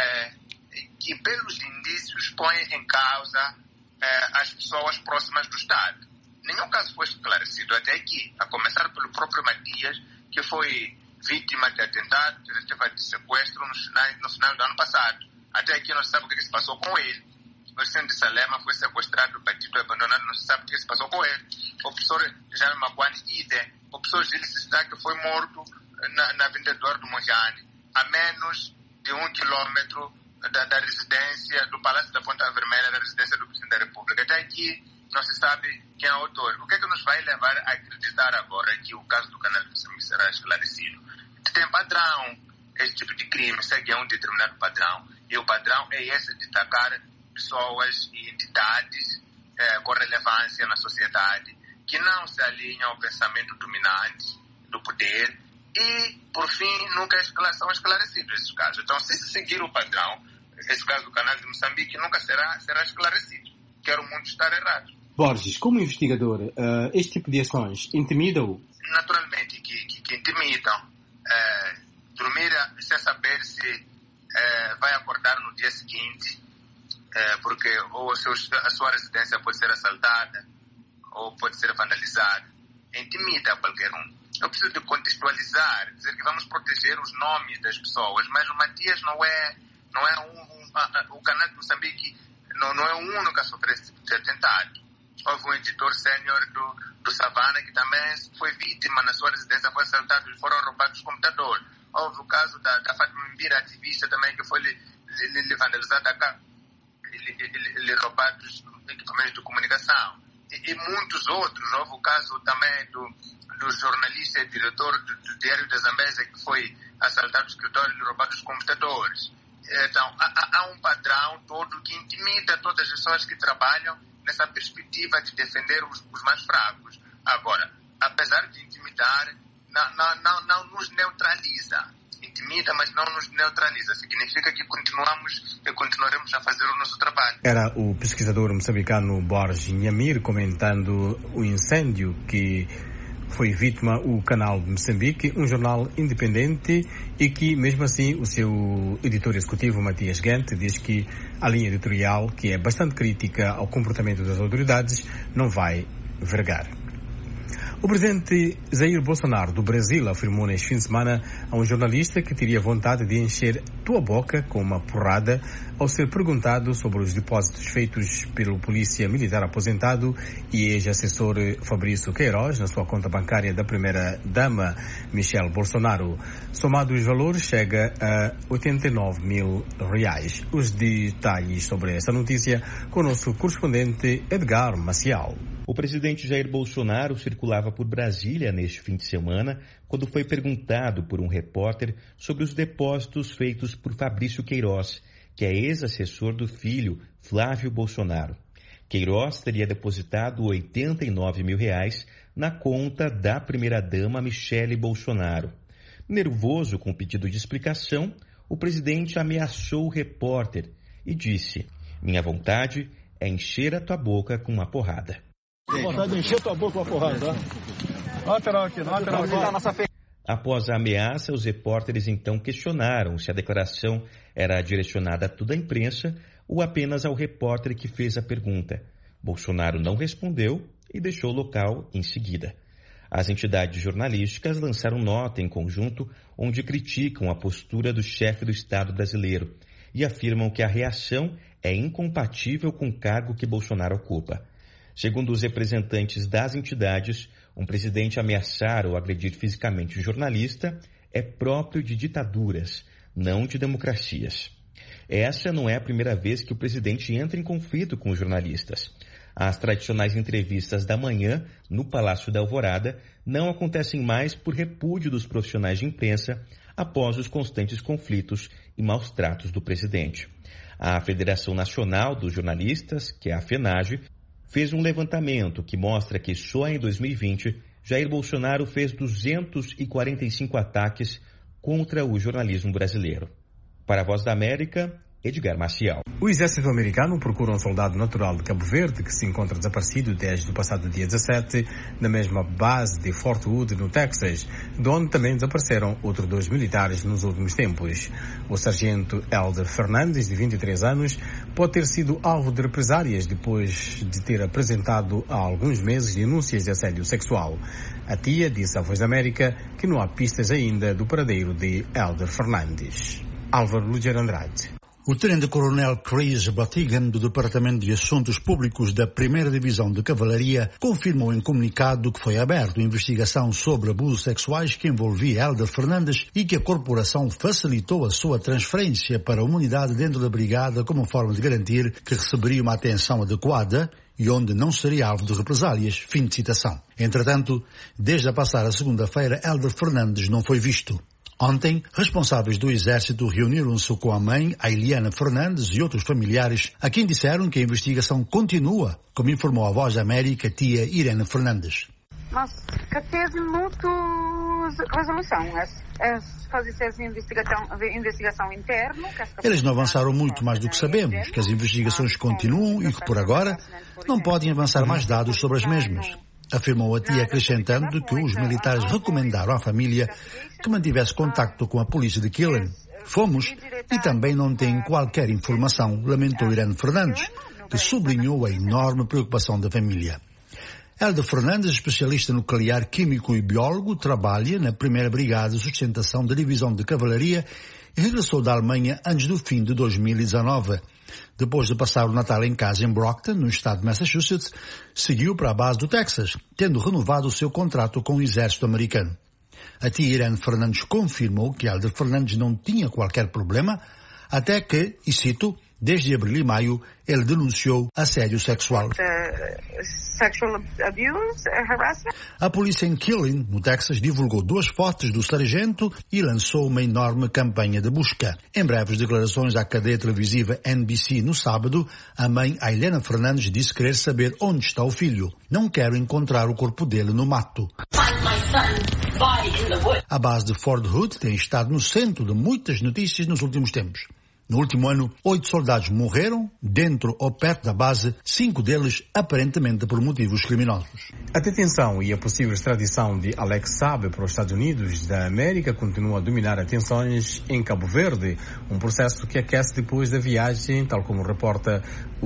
que pelos indícios põem em causa as pessoas próximas do Estado. Nenhum caso foi esclarecido até aqui, a começar pelo próprio Matias, que foi vítima de atentado, tentativa de sequestro no final do ano passado. Até aqui não se sabe o que se passou com ele. O centro de Salema foi sequestrado, batido, abandonado, não se sabe o que se passou com ele. O professor Jaime Makwani Ide, o professor Gil Sistak foi morto na Avenida Eduardo Mojane, a menos de 1 quilômetro da residência do Palácio da Ponta Vermelha, da residência do Presidente da República. Até aqui não se sabe quem é o autor. O que é que nos vai levar a acreditar agora que o caso do Canal de Moçambique será esclarecido? Tem padrão, esse tipo de crime segue a um determinado padrão, e o padrão é esse de atacar pessoas e entidades com relevância na sociedade, que não se alinham ao pensamento dominante do poder, e, por fim, nunca são esclarecidos esses casos. Então, se seguir o padrão, esse caso do Canal de Moçambique nunca será esclarecido. Quero muito estar errado. Borges, como investigador, este tipo de ações intimidam-o? Naturalmente que intimidam. Dormir sem saber se vai acordar no dia seguinte, porque ou a sua residência pode ser assaltada ou pode ser vandalizada. Intimida qualquer um. Eu preciso de contextualizar, dizer que vamos proteger os nomes das pessoas, mas o Matias não é o Canal de Moçambique não é o único a sofrer esse tipo de atentado. houve um editor sénior do Savana que também foi vítima na sua residência, foi assaltado e foram roubados computadores. Houve o caso da Fátima Mbira, ativista também, que foi vandalizada a casa, lhe roubados equipamentos de comunicação. E muitos outros. Houve o caso também do jornalista e diretor do Diário da Zambésia, que foi assaltado no escritório e lhe roubados os computadores. Então, há um padrão todo que intimida todas as pessoas que trabalham nessa perspectiva de defender os mais fracos. Agora, apesar de intimidar, não nos neutraliza. Intimida, mas não nos neutraliza. Significa que continuaremos a fazer o nosso trabalho. Era o pesquisador moçambicano Borges Nhamir comentando o incêndio que foi vítima o Canal de Moçambique, um jornal independente e que, mesmo assim, o seu editor executivo, Matias Gente, diz que a linha editorial, que é bastante crítica ao comportamento das autoridades, não vai vergar. O presidente Jair Bolsonaro do Brasil afirmou neste fim de semana a um jornalista que teria vontade de encher tua boca com uma porrada ao ser perguntado sobre os depósitos feitos pelo polícia militar aposentado e ex-assessor Fabrício Queiroz na sua conta bancária da primeira-dama Michelle Bolsonaro. Somado os valores, chega a R$89 mil. Os detalhes sobre esta notícia com o nosso correspondente Edgar Maciel. O presidente Jair Bolsonaro circulava por Brasília neste fim de semana quando foi perguntado por um repórter sobre os depósitos feitos por Fabrício Queiroz, que é ex-assessor do filho, Flávio Bolsonaro. Queiroz teria depositado R$89 mil na conta da primeira-dama Michelle Bolsonaro. Nervoso com o pedido de explicação, o presidente ameaçou o repórter e disse: "Minha vontade é encher a tua boca com uma porrada." Vontade de encher tua boca com uma porrada, tá? Lateral aqui. Após a ameaça, os repórteres então questionaram se a declaração era direcionada a toda a imprensa ou apenas ao repórter que fez a pergunta. Bolsonaro não respondeu e deixou o local em seguida. As entidades jornalísticas lançaram nota em conjunto onde criticam a postura do chefe do Estado brasileiro e afirmam que a reação é incompatível com o cargo que Bolsonaro ocupa. Segundo os representantes das entidades, um presidente ameaçar ou agredir fisicamente um jornalista é próprio de ditaduras, não de democracias. Essa não é a primeira vez que o presidente entra em conflito com os jornalistas. As tradicionais entrevistas da manhã, no Palácio da Alvorada, não acontecem mais por repúdio dos profissionais de imprensa após os constantes conflitos e maus tratos do presidente. A Federação Nacional dos Jornalistas, que é a FENAGE, fez um levantamento que mostra que só em 2020, Jair Bolsonaro fez 245 ataques contra o jornalismo brasileiro. Para a Voz da América, Edgar Maciel. O exército americano procura um soldado natural de Cabo Verde que se encontra desaparecido desde o passado dia 17 na mesma base de Fort Hood, no Texas, de onde também desapareceram outros 2 militares nos últimos tempos. O sargento Helder Fernandes, de 23 anos, pode ter sido alvo de represálias depois de ter apresentado há alguns meses denúncias de assédio sexual. A tia disse à Voz da América que não há pistas ainda do paradeiro de Helder Fernandes. Álvaro Luger Andrade. O tenente-coronel Chris Batigan, do Departamento de Assuntos Públicos da 1ª Divisão de Cavalaria, confirmou em comunicado que foi aberta investigação sobre abusos sexuais que envolvia Helder Fernandes e que a corporação facilitou a sua transferência para uma unidade dentro da brigada como forma de garantir que receberia uma atenção adequada e onde não seria alvo de represálias. Fim de citação. Entretanto, desde a passada segunda-feira, Helder Fernandes não foi visto. Ontem, responsáveis do Exército reuniram-se com a mãe, a Eliana Fernandes, e outros familiares, a quem disseram que a investigação continua, como informou a Voz da América, tia Irene Fernandes. Nós temos muita resolução. É fazer essa investigação interna. Eles não avançaram muito mais do que sabemos, que as investigações continuam e que, por agora, não podem avançar mais dados sobre as mesmas. Afirmou a tia, acrescentando que os militares recomendaram à família que mantivesse contacto com a polícia de Killen. Fomos e também não tem qualquer informação, lamentou Irene Fernandes, que sublinhou a enorme preocupação da família. Helder Fernandes, especialista nuclear, químico e biólogo, trabalha na 1ª Brigada de Sustentação da Divisão de Cavalaria e regressou da Alemanha antes do fim de 2019. Depois de passar o Natal em casa em Brockton, no estado de Massachusetts, seguiu para a base do Texas, tendo renovado o seu contrato com o exército americano. A tia Irene Fernandes confirmou que Hélder Fernandes não tinha qualquer problema, até que, e cito, desde abril e maio, ele denunciou assédio sexual. Sexual abuse, harassment. A polícia em Killeen, no Texas, divulgou 2 fotos do sargento e lançou uma enorme campanha de busca. Em breves declarações à cadeia televisiva NBC no sábado, a mãe Ailena Fernandes disse querer saber onde está o filho. Não quero encontrar o corpo dele no mato. A base de Fort Hood tem estado no centro de muitas notícias nos últimos tempos. No último ano, 8 soldados morreram dentro ou perto da base, 5 deles aparentemente por motivos criminosos. A detenção e a possível extradição de Alex Saab para os Estados Unidos da América continua a dominar atenções em Cabo Verde, um processo que aquece depois da viagem, tal como reporta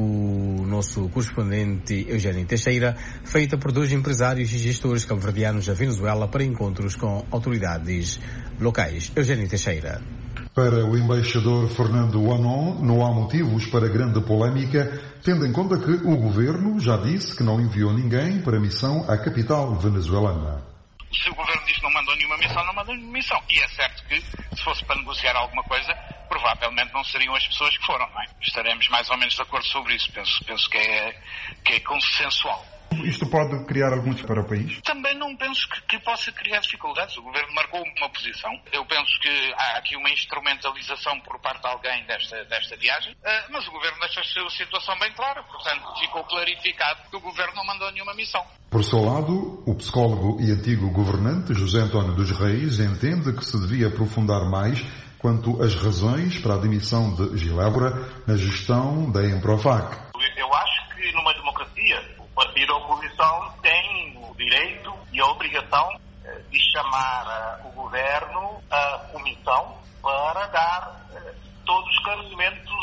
o nosso correspondente Eugênio Teixeira, feita por 2 empresários e gestores cabo-verdianos da Venezuela para encontros com autoridades locais. Eugênio Teixeira. Para o embaixador Fernando Wanon, não há motivos para grande polémica, tendo em conta que o governo já disse que não enviou ninguém para a missão à capital venezuelana. Se o governo diz que não mandou nenhuma missão, não mandou nenhuma missão. E é certo que, se fosse para negociar alguma coisa, provavelmente não seriam as pessoas que foram, não é? Estaremos mais ou menos de acordo sobre isso. Penso que é consensual. Isto pode criar alguns para o país? Também não penso que possa criar dificuldades. O governo marcou uma posição. Eu penso que há aqui uma instrumentalização por parte de alguém desta viagem, mas o governo deixa a situação bem clara. Portanto, ficou clarificado que o governo não mandou nenhuma missão. Por seu lado, o psicólogo e antigo governante José António dos Reis entende que se devia aprofundar mais quanto às razões para a demissão de Gil Évora na gestão da Emprofac. Eu acho que numa democracia o partido da oposição tem o direito e a obrigação de chamar o governo à comissão para dar todos os esclarecimentos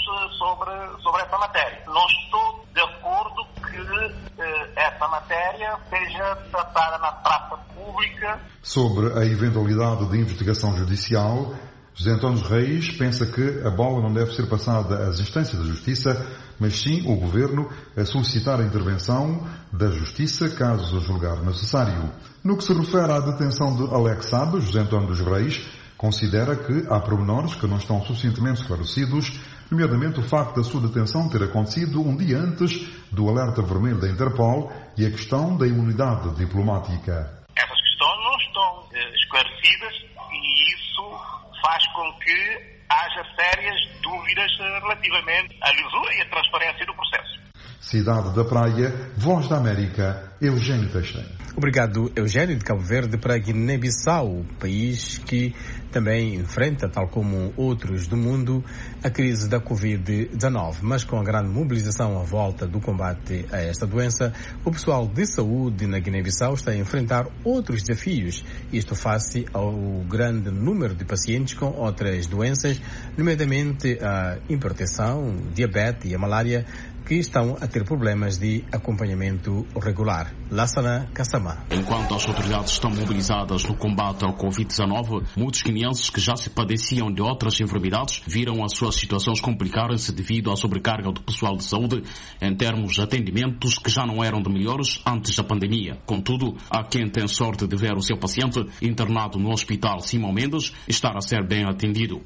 sobre essa matéria. Não estou de acordo que essa matéria seja tratada na praça pública. Sobre a eventualidade de investigação judicial, José António Reis pensa que a bola não deve ser passada às instâncias da Justiça, mas sim o Governo a solicitar a intervenção da Justiça caso julgar necessário. No que se refere à detenção de Alex Saab, José António dos Reis considera que há pormenores que não estão suficientemente esclarecidos, nomeadamente o facto da sua detenção ter acontecido um dia antes do alerta vermelho da Interpol e a questão da imunidade diplomática. Essas questões não estão esclarecidas e isso faz com que haja sérias dúvidas relativamente à lisura e à transparência do processo. Cidade da Praia, Voz da América, Eugênio Teixeira. Obrigado, Eugênio, de Cabo Verde para Guiné-Bissau, país que também enfrenta, tal como outros do mundo, a crise da Covid-19. Mas com a grande mobilização à volta do combate a esta doença, o pessoal de saúde na Guiné-Bissau está a enfrentar outros desafios, isto face ao grande número de pacientes com outras doenças, nomeadamente a hipertensão, diabetes e a malária, que estão a ter problemas de acompanhamento regular. Lassana Kassama. Enquanto as autoridades estão mobilizadas no combate ao Covid-19, muitos guineenses que já se padeciam de outras enfermidades viram as suas situações complicarem-se devido à sobrecarga do pessoal de saúde em termos de atendimentos que já não eram de melhores antes da pandemia. Contudo, há quem tem sorte de ver o seu paciente internado no Hospital Simão Mendes estar a ser bem atendido.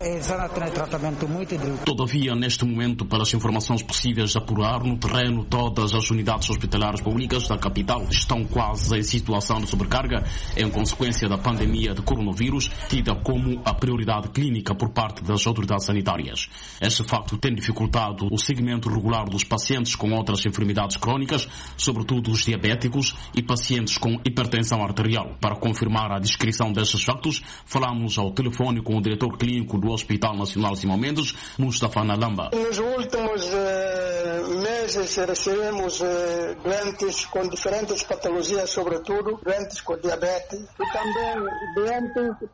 Todavia, neste momento, pelas informações possíveis de apurar no terreno, todas as unidades hospitalares públicas da capital estão quase em situação de sobrecarga em consequência da pandemia de coronavírus, tida como a prioridade clínica por parte das autoridades sanitárias. Este facto tem dificultado o seguimento regular dos pacientes com outras enfermidades crónicas, sobretudo os diabéticos e pacientes com hipertensão arterial. Para confirmar a descrição destes factos, falamos ao telefone com o diretor clínico do Hospital Nacional Simão Mendes, Mustafa Nalamba. Nos últimos meses recebemos doentes com diferentes patologias, sobretudo doentes com diabetes e também doentes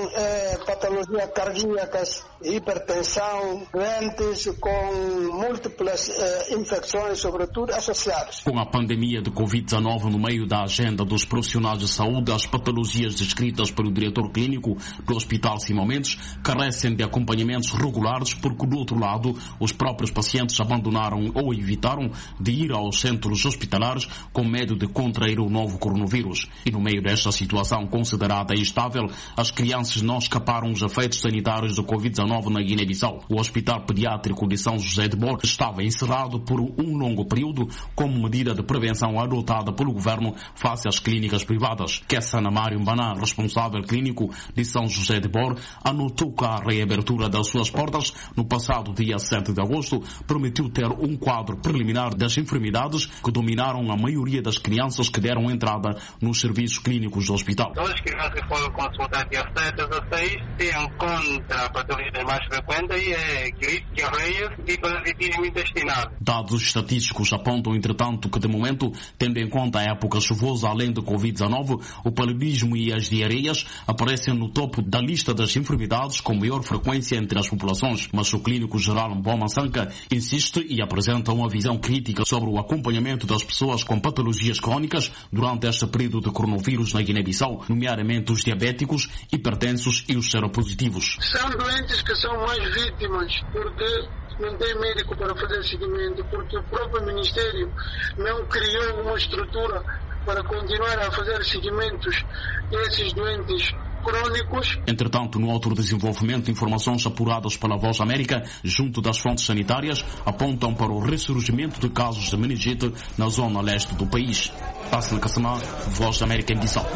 com patologias cardíacas, hipertensão, doentes com múltiplas infecções, sobretudo associadas. Com a pandemia de Covid-19 no meio da agenda dos profissionais de saúde, as patologias descritas pelo diretor clínico do Hospital Simão Mendes carecem de acompanhamentos regulares porque, do outro lado, os próprios pacientes abandonaram ou evitaram de ir aos centros hospitalares com medo de contrair o novo coronavírus. E no meio desta situação considerada instável, as crianças não escaparam os efeitos sanitários do Covid-19 na Guiné-Bissau. O Hospital Pediátrico de São José de Bor estava encerrado por um longo período como medida de prevenção adotada pelo governo face às clínicas privadas. Kessana Mário Mbaná, responsável clínico de São José de Bor, anotou que a reabertura das suas portas no passado dia 7 de agosto prometeu ter um quadro preliminar das enfermidades que dominaram a maioria das crianças que deram entrada nos serviços clínicos do hospital. As crianças que foram consultadas dia 7 a 16 têm contra patologias mais frequentes e é gripe, diarreia e parasitismo intestinal. Dados estatísticos apontam, entretanto, que de momento, tendo em conta a época chuvosa, além do Covid-19, o paludismo e as diarreias aparecem no topo da lista das enfermidades com maior frequência entre as populações. Mas o clínico geral Mboma Sanka insiste e apresenta uma visão crítica sobre o acompanhamento das pessoas com patologias crónicas durante este período de coronavírus na Guiné-Bissau, nomeadamente os diabéticos, hipertensos e os seropositivos. São doentes que são mais vítimas porque não tem médico para fazer seguimento, porque o próprio Ministério não criou uma estrutura para continuar a fazer seguimentos desses doentes crônicos. Entretanto, no outro desenvolvimento, informações apuradas pela Voz América junto das fontes sanitárias apontam para o ressurgimento de casos de meningite na zona leste do país. Hassan Kassamá, Voz América em Bissau.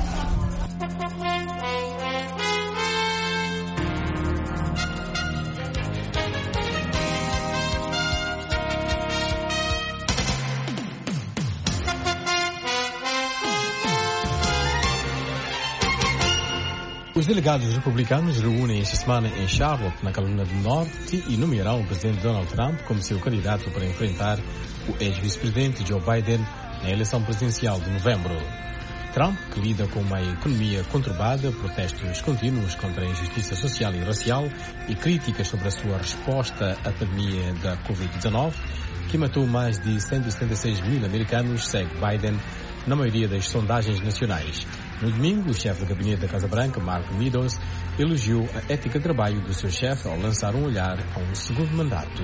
Os delegados republicanos reúnem esta semana em Charlotte, na Carolina do Norte, e nomearão o presidente Donald Trump como seu candidato para enfrentar o ex-vice-presidente Joe Biden na eleição presidencial de novembro. Trump, que lida com uma economia conturbada, protestos contínuos contra a injustiça social e racial e críticas sobre a sua resposta à pandemia da Covid-19, que matou mais de 176 mil americanos, segue Biden na maioria das sondagens nacionais. No domingo, o chefe de gabinete da Casa Branca, Mark Meadows, elogiou a ética de trabalho do seu chefe ao lançar um olhar a um segundo mandato.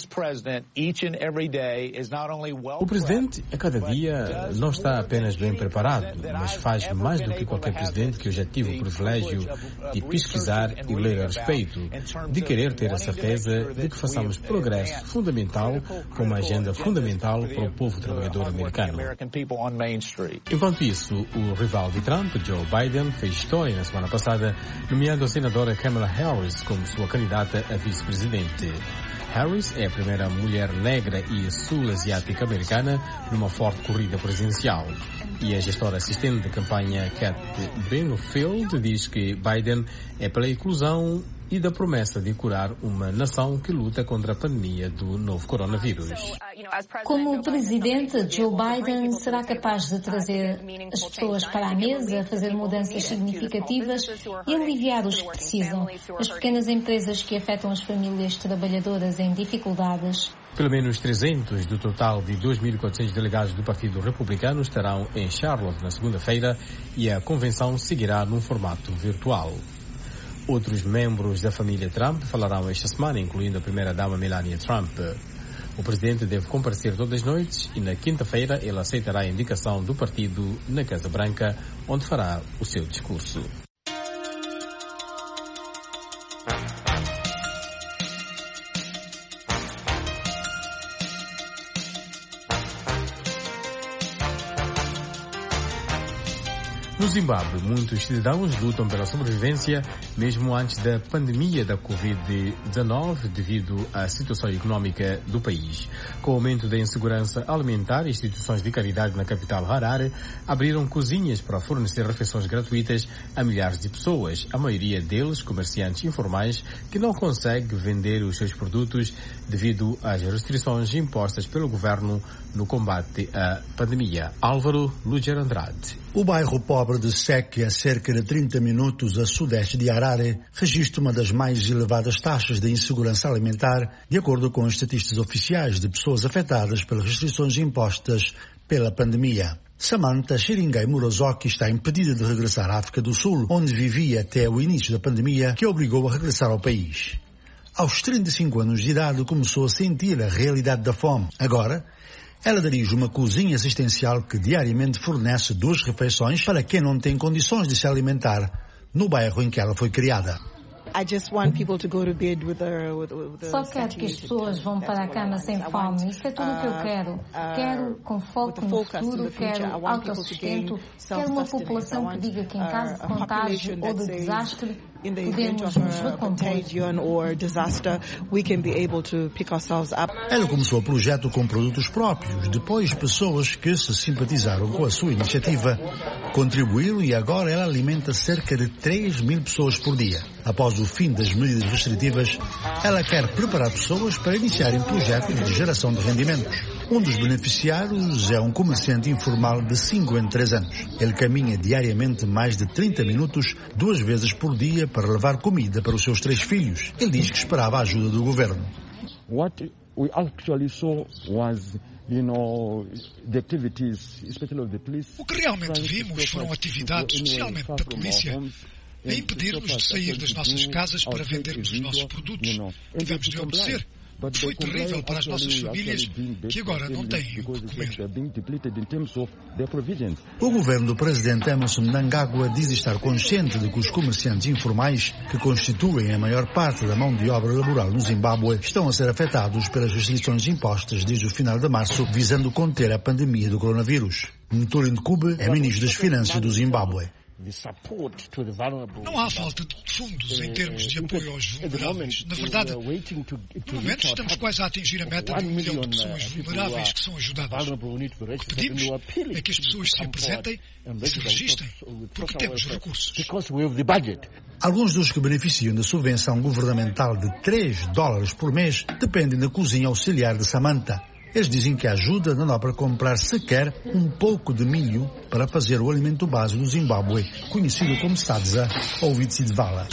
O presidente, a cada dia, não está apenas bem preparado, mas faz mais do que qualquer presidente que eu já tive o privilégio de pesquisar e ler a respeito, de querer ter a certeza de que façamos progresso fundamental com uma agenda fundamental para o povo trabalhador americano. Enquanto isso, o rival de Trump, Joe Biden, fez história na semana passada, nomeando a senadora Kamala Harris como sua candidata a vice-presidente. Harris é a primeira mulher negra e sul-asiática americana numa forte corrida presidencial. E a gestora assistente de campanha Kat Benningfield diz que Biden é pela inclusão e da promessa de curar uma nação que luta contra a pandemia do novo coronavírus. Como presidente, Joe Biden será capaz de trazer as pessoas para a mesa, fazer mudanças significativas e aliviar os que precisam, as pequenas empresas que afetam as famílias trabalhadoras em dificuldades. Pelo menos 300 do total de 2.400 delegados do Partido Republicano estarão em Charlotte na segunda-feira e a convenção seguirá num formato virtual. Outros membros da família Trump falarão esta semana, incluindo a primeira-dama Melania Trump. O presidente deve comparecer todas as noites e na quinta-feira ele aceitará a indicação do partido na Casa Branca, onde fará o seu discurso. No Zimbábue, muitos cidadãos lutam pela sobrevivência mesmo antes da pandemia da Covid-19, devido à situação econômica do país. Com o aumento da insegurança alimentar, instituições de caridade na capital Harare abriram cozinhas para fornecer refeições gratuitas a milhares de pessoas, a maioria deles comerciantes informais que não conseguem vender os seus produtos devido às restrições impostas pelo governo no combate à pandemia. Álvaro Luger Andrade. O bairro pobre de Seque, a cerca de 30 minutos a sudeste de Harare, registra uma das mais elevadas taxas de insegurança alimentar, de acordo com as estatísticas oficiais de pessoas afetadas pelas restrições impostas pela pandemia. Samantha Xiringai Murozoki está impedida de regressar à África do Sul, onde vivia até o início da pandemia, que a obrigou a regressar ao país. Aos 35 anos de idade, começou a sentir a realidade da fome. Agora, ela dirige uma cozinha assistencial que diariamente fornece 2 refeições para quem não tem condições de se alimentar no bairro em que ela foi criada. Só quero que as pessoas vão para a cama sem fome. Isso é tudo o que eu quero. Quero com foco no futuro, quero autossustento, quero uma população que diga que em caso de contágio ou de desastre podemos nos recompor. Ela começou o projeto com produtos próprios, depois pessoas que se simpatizaram com a sua iniciativa contribuíram e agora ela alimenta cerca de 3.000 pessoas por dia. Após o fim das medidas restritivas, ela quer preparar pessoas para iniciarem projetos de geração de rendimentos. Um dos beneficiários é um comerciante informal de 53 anos. Ele caminha diariamente mais de 30 minutos, 2 vezes por dia, para levar comida para os seus 3 filhos. Ele diz que esperava a ajuda do governo. What we actually saw was o que realmente vimos foram atividades, especialmente da polícia, a impedir-nos de sair das nossas casas para vendermos os nossos produtos. Tivemos de obedecer. Foi terrível para as nossas famílias que agora não têm o que comer. O governo do presidente Emmerson Mnangagwa diz estar consciente de que os comerciantes informais, que constituem a maior parte da mão de obra laboral no Zimbábue, estão a ser afetados pelas restrições impostas desde o final de março, visando conter a pandemia do coronavírus. Mthuli Ncube é ministro das Finanças do Zimbábue. Não há falta de fundos em termos de apoio aos vulneráveis. Na verdade, no momento estamos quase a atingir a meta de 1 milhão de pessoas vulneráveis que são ajudadas. O que pedimos é que as pessoas se apresentem e se registrem, porque temos recursos. Alguns dos que beneficiam da subvenção governamental de $3 por mês dependem da cozinha auxiliar de Samantha. Eles dizem que a ajuda não dá para comprar sequer um pouco de milho para fazer o alimento básico do Zimbábue, conhecido como sadza ou vitsidvala.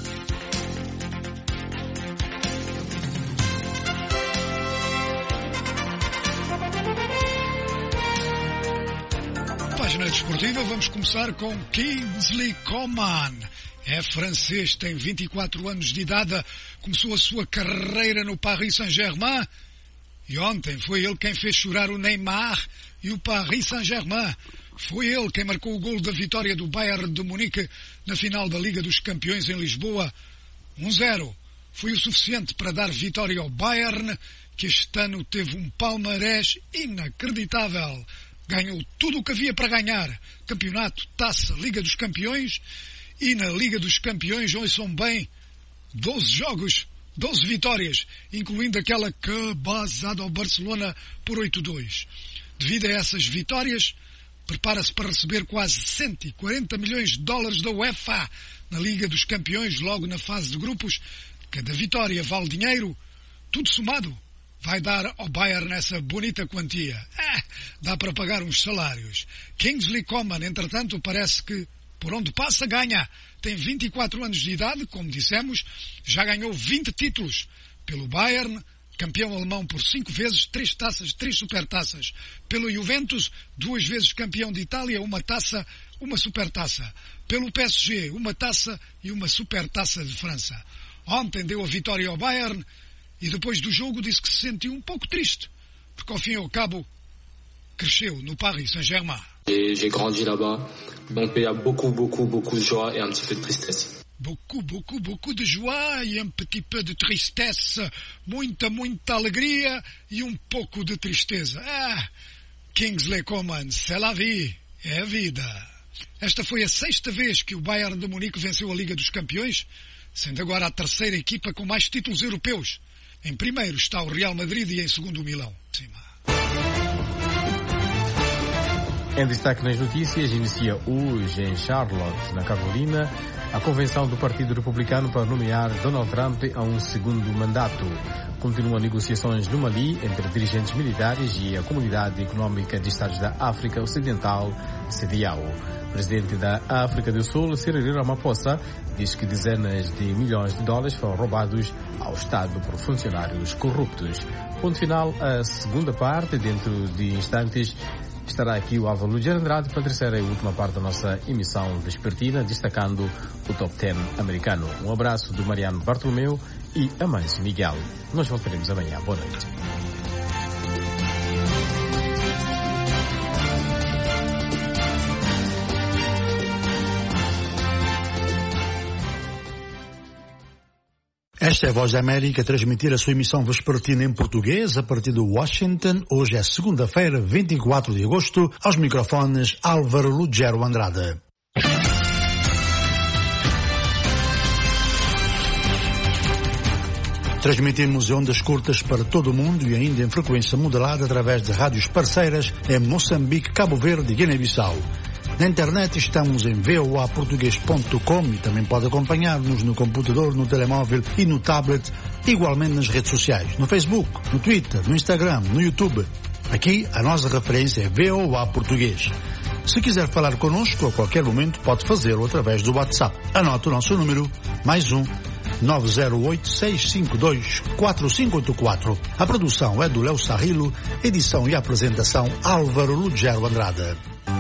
Página desportiva, vamos começar com Kingsley Coman. É francês, tem 24 anos de idade, começou a sua carreira no Paris Saint-Germain. E ontem foi ele quem fez chorar o Neymar e o Paris Saint-Germain. Foi ele quem marcou o golo da vitória do Bayern de Munique na final da Liga dos Campeões em Lisboa. 1-0. Foi o suficiente para dar vitória ao Bayern, que este ano teve um palmarés inacreditável. Ganhou tudo o que havia para ganhar. Campeonato, taça, Liga dos Campeões. E na Liga dos Campeões, ouçam bem, 12 jogos, 12 vitórias, incluindo aquela cabazada ao Barcelona por 8-2. Devido a essas vitórias, prepara-se para receber quase $140 milhões da UEFA na Liga dos Campeões, logo na fase de grupos. Cada vitória vale dinheiro, tudo somado vai dar ao Bayern essa bonita quantia. Dá para pagar uns salários. Kingsley Coman, entretanto, parece que por onde passa, ganha. Tem 24 anos de idade, como dissemos, já ganhou 20 títulos pelo Bayern, campeão alemão por 5 vezes, 3 taças, 3 supertaças. Pelo Juventus, 2 vezes campeão de Itália, 1 taça, 1 supertaça. Pelo PSG, 1 taça e 1 supertaça de França. Ontem deu a vitória ao Bayern e depois do jogo disse que se sentiu um pouco triste, porque ao fim e ao cabo cresceu no Paris Saint-Germain. J'ai grandi là-bas, donc il y a beaucoup de joie et un petit peu de tristesse. Beaucoup de joie e um petit peu de tristesse. Muita alegria e um pouco de tristeza. Kingsley Coman, c'est la vie, é a vida. Esta foi a 6ª vez que o Bayern de Munique venceu a Liga dos Campeões, sendo agora a 3ª equipa com mais títulos europeus. Em primeiro está o Real Madrid e em segundo o Milão. Em destaque nas notícias, inicia hoje em Charlotte, na Carolina, a convenção do Partido Republicano para nomear Donald Trump a um segundo mandato. Continuam negociações no Mali entre dirigentes militares e a Comunidade Económica de Estados da África Ocidental, CEDEAO. O presidente da África do Sul, Cyril Ramaphosa, diz que dezenas de milhões de dólares foram roubados ao Estado por funcionários corruptos. Ponto final, a segunda parte, dentro de instantes. Estará aqui o Álvaro Lugero Andrade para a terceira e última parte da nossa emissão vespertina, destacando o Top 10 americano. Um abraço do Mariano Bartolomeu e Amâncio Miguel. Nós voltaremos amanhã. Boa noite. Esta é a Voz da América a transmitir a sua emissão vespertina em português a partir de Washington. Hoje é segunda-feira, 24 de agosto. Aos microfones, Álvaro Lugero Andrade. Transmitimos em ondas curtas para todo o mundo e ainda em frequência modulada através de rádios parceiras em Moçambique, Cabo Verde e Guiné-Bissau. Na internet estamos em voaportugues.com e também pode acompanhar-nos no computador, no telemóvel e no tablet, igualmente nas redes sociais, no Facebook, no Twitter, no Instagram, no YouTube. Aqui a nossa referência é VOA Português. Se quiser falar connosco a qualquer momento, pode fazê-lo através do WhatsApp. Anote o nosso número, +1 908-652-4584. A produção é do Léo Sarrilo, edição e apresentação Álvaro Lugero Andrade.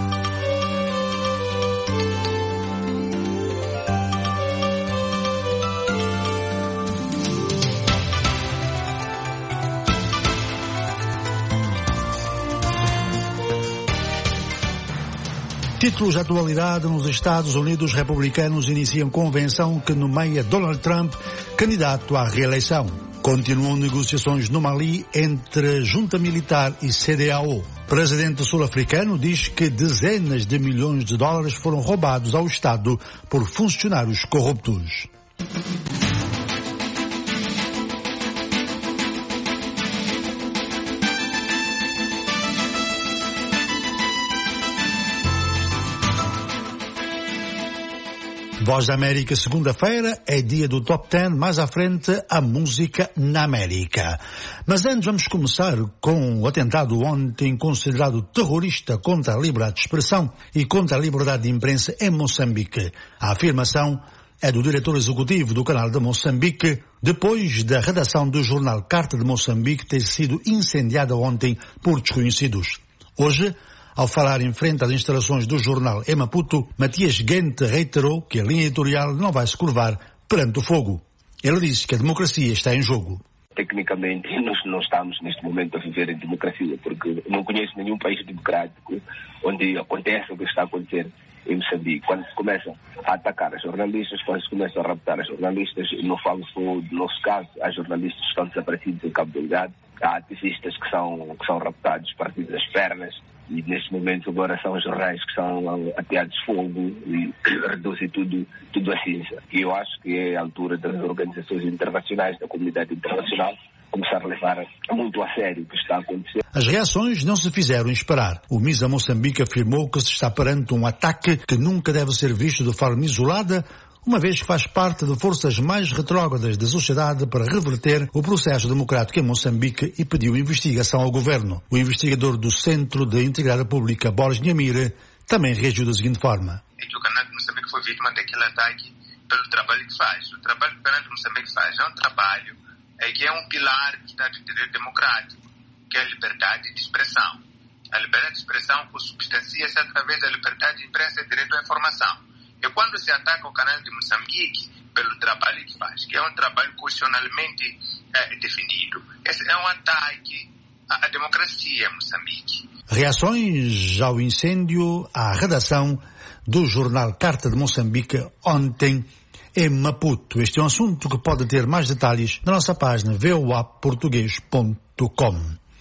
Títulos de atualidade: nos Estados Unidos, republicanos iniciam convenção que nomeia Donald Trump candidato à reeleição. Continuam negociações no Mali entre junta militar e CEDEAO. Presidente sul-africano diz que dezenas de milhões de dólares foram roubados ao Estado por funcionários corruptos. Voz da América, segunda-feira, é dia do Top 10, mais à frente, a música na América. Mas antes vamos começar com o atentado ontem considerado terrorista contra a liberdade de expressão e contra a liberdade de imprensa em Moçambique. A afirmação é do diretor executivo do canal de Moçambique, depois da redação do jornal Carta de Moçambique ter sido incendiada ontem por desconhecidos. Hoje, ao falar em frente às instalações do jornal em Maputo, Matias Gente reiterou que a linha editorial não vai se curvar perante o fogo. Ele disse que a democracia está em jogo. Tecnicamente, nós não estamos neste momento a viver em democracia, porque não conheço nenhum país democrático onde acontece o que está a acontecer em Moçambique. Quando se começa a atacar as jornalistas, quando se começa a raptar as jornalistas, não falo só do nosso caso, há jornalistas que estão desaparecidos em Cabo Delgado, há ativistas que são raptados, partidos das pernas, e neste momento agora são os jornais que são ateados de fogo e reduzem tudo a cinza. E eu acho que é a altura das organizações internacionais, da comunidade internacional, começar a levar muito a sério o que está a acontecer. As reações não se fizeram esperar. O MISA Moçambique afirmou que se está perante um ataque que nunca deve ser visto de forma isolada, uma vez que faz parte de forças mais retrógradas da sociedade para reverter o processo democrático em Moçambique e pediu investigação ao governo. O investigador do Centro de Integridade Pública, Boris Nhamire, também reagiu da seguinte forma. O canal de Moçambique foi vítima daquele ataque pelo trabalho que faz. O trabalho que o canal de Moçambique faz é um trabalho que é um pilar do Estado de Direito Democrático, que é a liberdade de expressão. A liberdade de expressão consubstancia-se através da liberdade de imprensa e direito à informação. E quando se ataca o canal de Moçambique pelo trabalho que faz, que é um trabalho constitucionalmente definido, esse é um ataque à democracia em Moçambique. Reações ao incêndio à redação do jornal Carta de Moçambique ontem em Maputo. Este é um assunto que pode ter mais detalhes na nossa página voaportugues.com.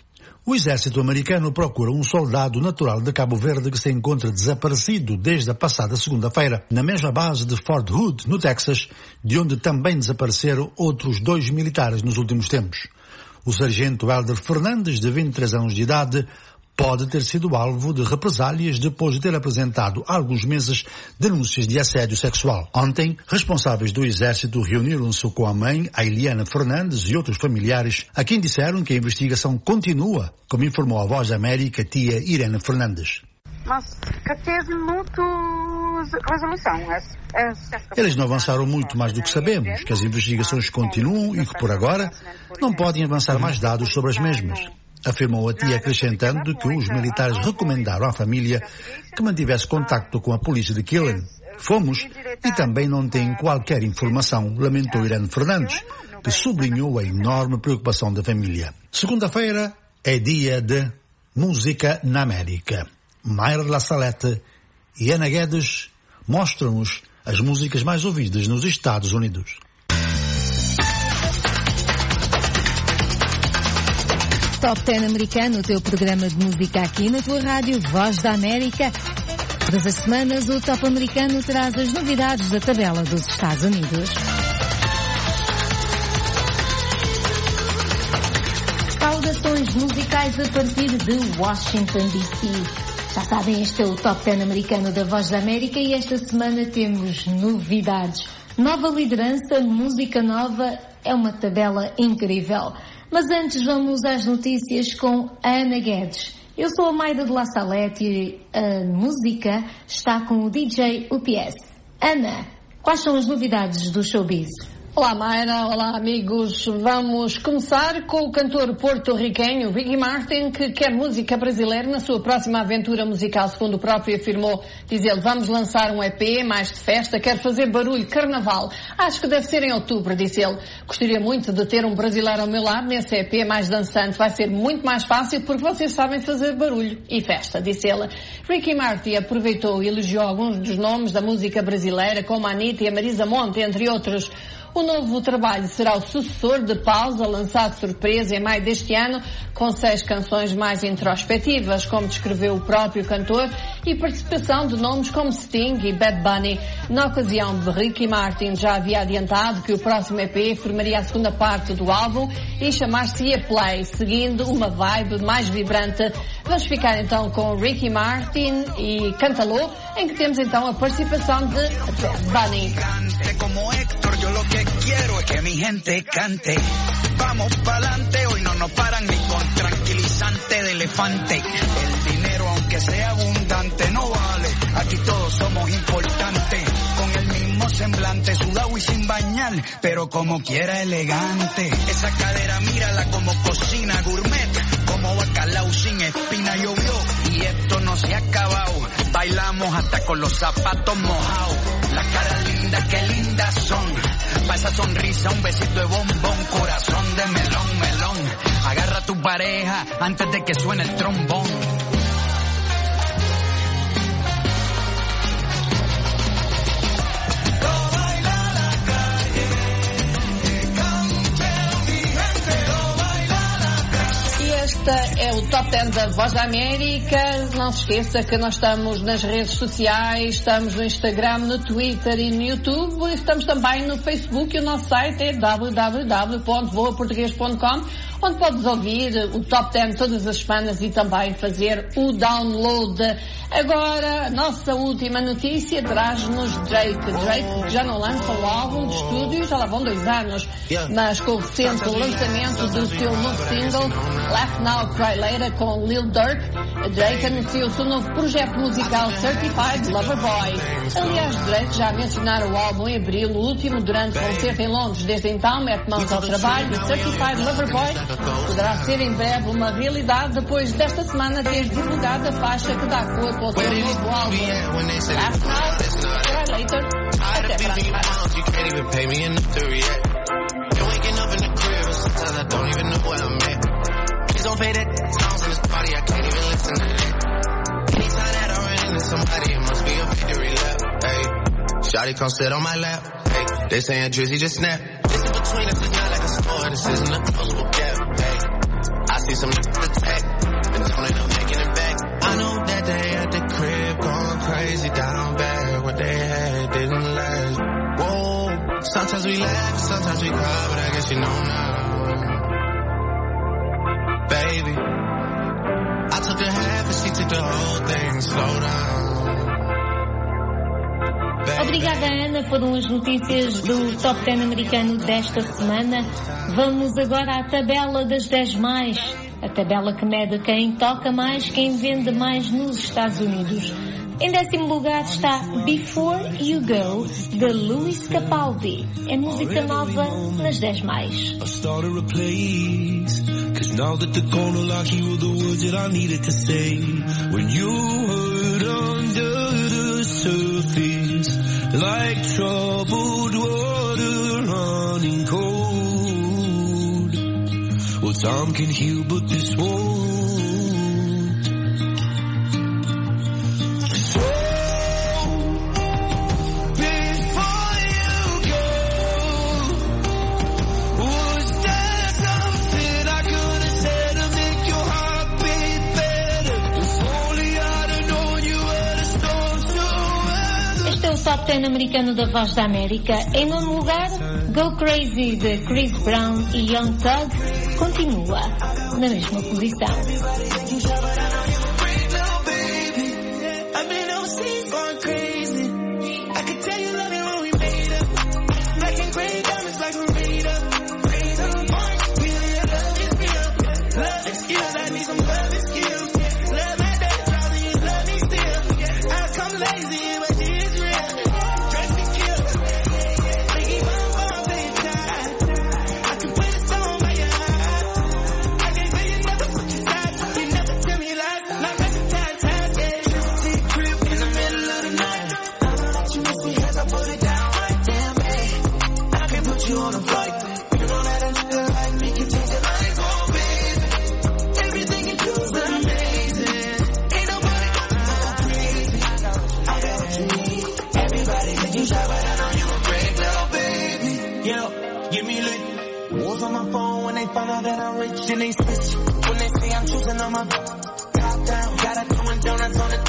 O exército americano procura um soldado natural de Cabo Verde que se encontra desaparecido desde a passada segunda-feira, na mesma base de Fort Hood, no Texas, de onde também desapareceram outros 2 militares nos últimos tempos. O sargento Helder Fernandes, de 23 anos de idade, pode ter sido alvo de represálias depois de ter apresentado há alguns meses denúncias de assédio sexual. Ontem, responsáveis do exército reuniram-se com a mãe, a Eliana Fernandes, e outros familiares, a quem disseram que a investigação continua, como informou a Voz da América, tia Irene Fernandes. Mas que teve muito resolução. Eles não avançaram muito mais do que sabemos, que as investigações continuam e que, por agora, não podem avançar mais dados sobre as mesmas. Afirmou a tia, acrescentando que os militares recomendaram à família que mantivesse contacto com a polícia de Killen. Fomos e também não tem qualquer informação, lamentou Irene Fernandes, que sublinhou a enorme preocupação da família. Segunda-feira é dia de música na América. Mayra La Salette e Ana Guedes mostram-nos as músicas mais ouvidas nos Estados Unidos. Top 10 americano, o teu programa de música aqui na tua rádio Voz da América. Todas as semanas o Top americano traz as novidades da tabela dos Estados Unidos. Saudações musicais a partir de Washington, D.C. Já sabem, este é o Top 10 americano da Voz da América e esta semana temos novidades. Nova liderança, música nova, é uma tabela incrível. Mas antes vamos às notícias com a Ana Guedes. Eu sou a Mayra de La Salette e a música está com o DJ UPS. Ana, quais são as novidades do showbiz? Olá Mayra, olá amigos. Vamos começar com o cantor porto-riquenho Ricky Martin, que quer música brasileira na sua próxima aventura musical, segundo o próprio afirmou. Diz ele, vamos lançar um EP mais de festa, quero fazer barulho, carnaval. Acho que deve ser em outubro, disse ele. Gostaria muito de ter um brasileiro ao meu lado nesse EP mais dançante. Vai ser muito mais fácil porque vocês sabem fazer barulho e festa, disse ele. Ricky Martin aproveitou e elogiou alguns dos nomes da música brasileira, como a Anitta e a Marisa Monte, entre outros. O novo trabalho será o sucessor de Pausa, lançado de surpresa em maio deste ano, com 6 canções mais introspectivas, como descreveu o próprio cantor, e participação de nomes como Sting e Bad Bunny. Na ocasião, Ricky Martin já havia adiantado que o próximo EP formaria a segunda parte do álbum e chamar-se-ia Play, seguindo uma vibe mais vibrante. Vamos ficar então com Ricky Martin e Canta-lo, em que temos então a participação de Bad Bunny. Quiero es que mi gente cante. Vamos pa'lante, hoy no nos paran ni con tranquilizante de elefante. El dinero, aunque sea abundante, no vale. Aquí todos somos importantes. Con el mismo semblante, sudado y sin bañar, pero como quiera elegante. Esa cadera, mírala como cocina gourmet. Como bacalao sin espina llovió. Y esto no se ha acabado. Bailamos hasta con los zapatos mojados. Las caras lindas, qué lindas son. Pa' esa sonrisa, un besito de bombón. Corazón de melón, melón. Agarra a tu pareja antes de que suene el trombón. Este é o Top 10 da Voz da América. Não se esqueça que nós estamos nas redes sociais, estamos no Instagram, no Twitter e no YouTube. Estamos também no Facebook e o nosso site é www.voaportugues.com, onde podes ouvir o Top 10 todas as semanas e também fazer o download. Agora, a nossa última notícia traz-nos Drake. Drake já não lança um álbum de estúdio, já lá vão 2 anos, mas com o recente lançamento do seu novo single, Laugh Now, Cry Later, com Lil Durk, Drake anunciou o seu novo projeto musical Certified Lover Boy. Aliás, Drake já mencionara o álbum em abril, o último durante o concerto em Londres. Desde então, mete mãos ao trabalho e Certified Lover Boy poderá ser em breve uma realidade depois desta semana ter divulgado a faixa que dá cor para o seu novo álbum. Laugh Now, Cry Later. Até para a Don't pay that songs in this party, I can't even listen to that. Anytime that I run into somebody, it must be a victory lap. Hey, shawty come sit on my lap. Hey, they saying Drizzy just snap. This in between us is not like a sport, this isn't a closable gap. Hey, I see some niggas attack. we laugh, sometimes we cry, but I guess you know now. Baby, I took a half and she took the whole thing. Slow down. Obrigada, Ana. Foram as notícias do Top 10 americano desta semana. Vamos agora à tabela das 10 mais. A tabela que mede quem toca mais, quem vende mais nos Estados Unidos. Em 10º lugar está Before You Go, de Luis Capaldi. É música nova nas 10 mais. Cause now that the corner lock, you were the words that I needed to say. When you hurt under the surface, like troubled water running cold. Well, time can heal, but this won't. Top 10 americano da Voz da América. Em 9º lugar, Go Crazy, de Chris Brown e Young Thug, continua na mesma posição. And they switch when they say I'm choosing on my top down. Got her doing donuts on the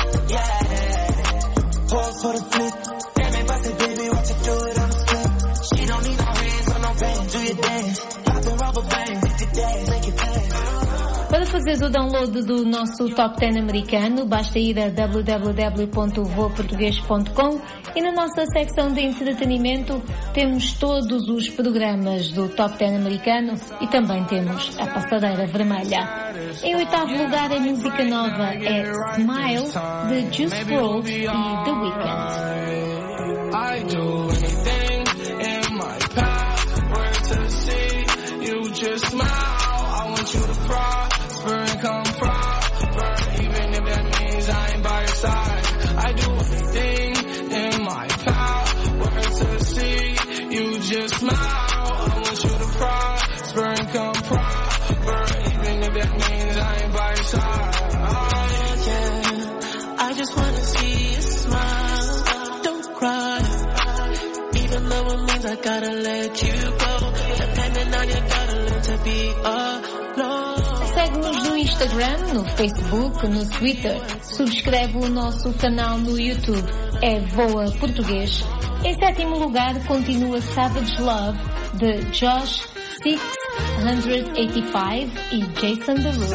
pause for the flip. Damn it, but baby, watch it do it on the flip. She don't need no hands on no band. Do your dance, pop the rubber band, make it dance, make it dance. Para fazer o download do nosso Top 10 americano, basta ir a www.voaportugues.com e na nossa secção de entretenimento temos todos os programas do Top 10 americano e também temos a Passadeira Vermelha. Em 8º lugar, a música nova é Smile, de Juice WRLD e The Weeknd. I do anything in my power to see you just smile. I want you to prosper and come prosper, even if that means I ain't by your side. I do anything in my power to see you just smile. I want you to prosper and come prosper, even if that means I ain't by your side. Yeah, I just wanna see you smile. Don't cry, even though it means I gotta let you go. Depending on you, gotta learn to be alone. Segue-nos no Instagram, no Facebook, no Twitter. Subscreve o nosso canal no YouTube. É Voa Português. Em 7º lugar, continua Savage Love, de Josh 685 e Jason Derulo.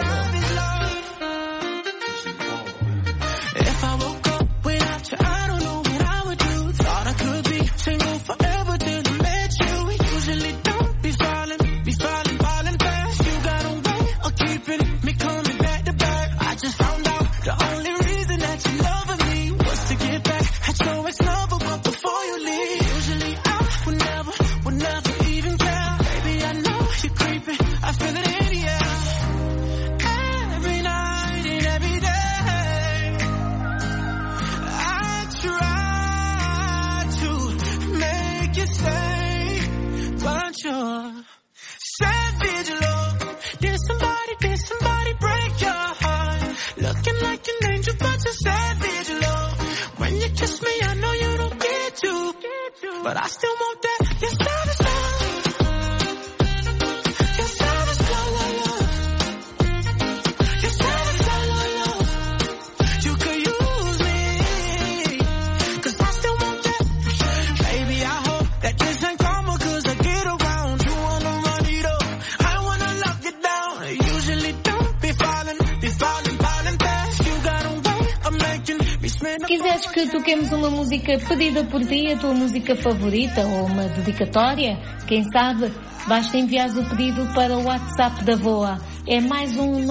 But I still want that. Your savage love. Your savage love. Your savage love. You could use me, 'cause I still want that. Baby, I hope that this ain't karma, 'cause Se quiseres que toquemos uma música pedida por ti, a tua música favorita ou uma dedicatória, quem sabe, basta enviar o pedido para o WhatsApp da VOA. É mais um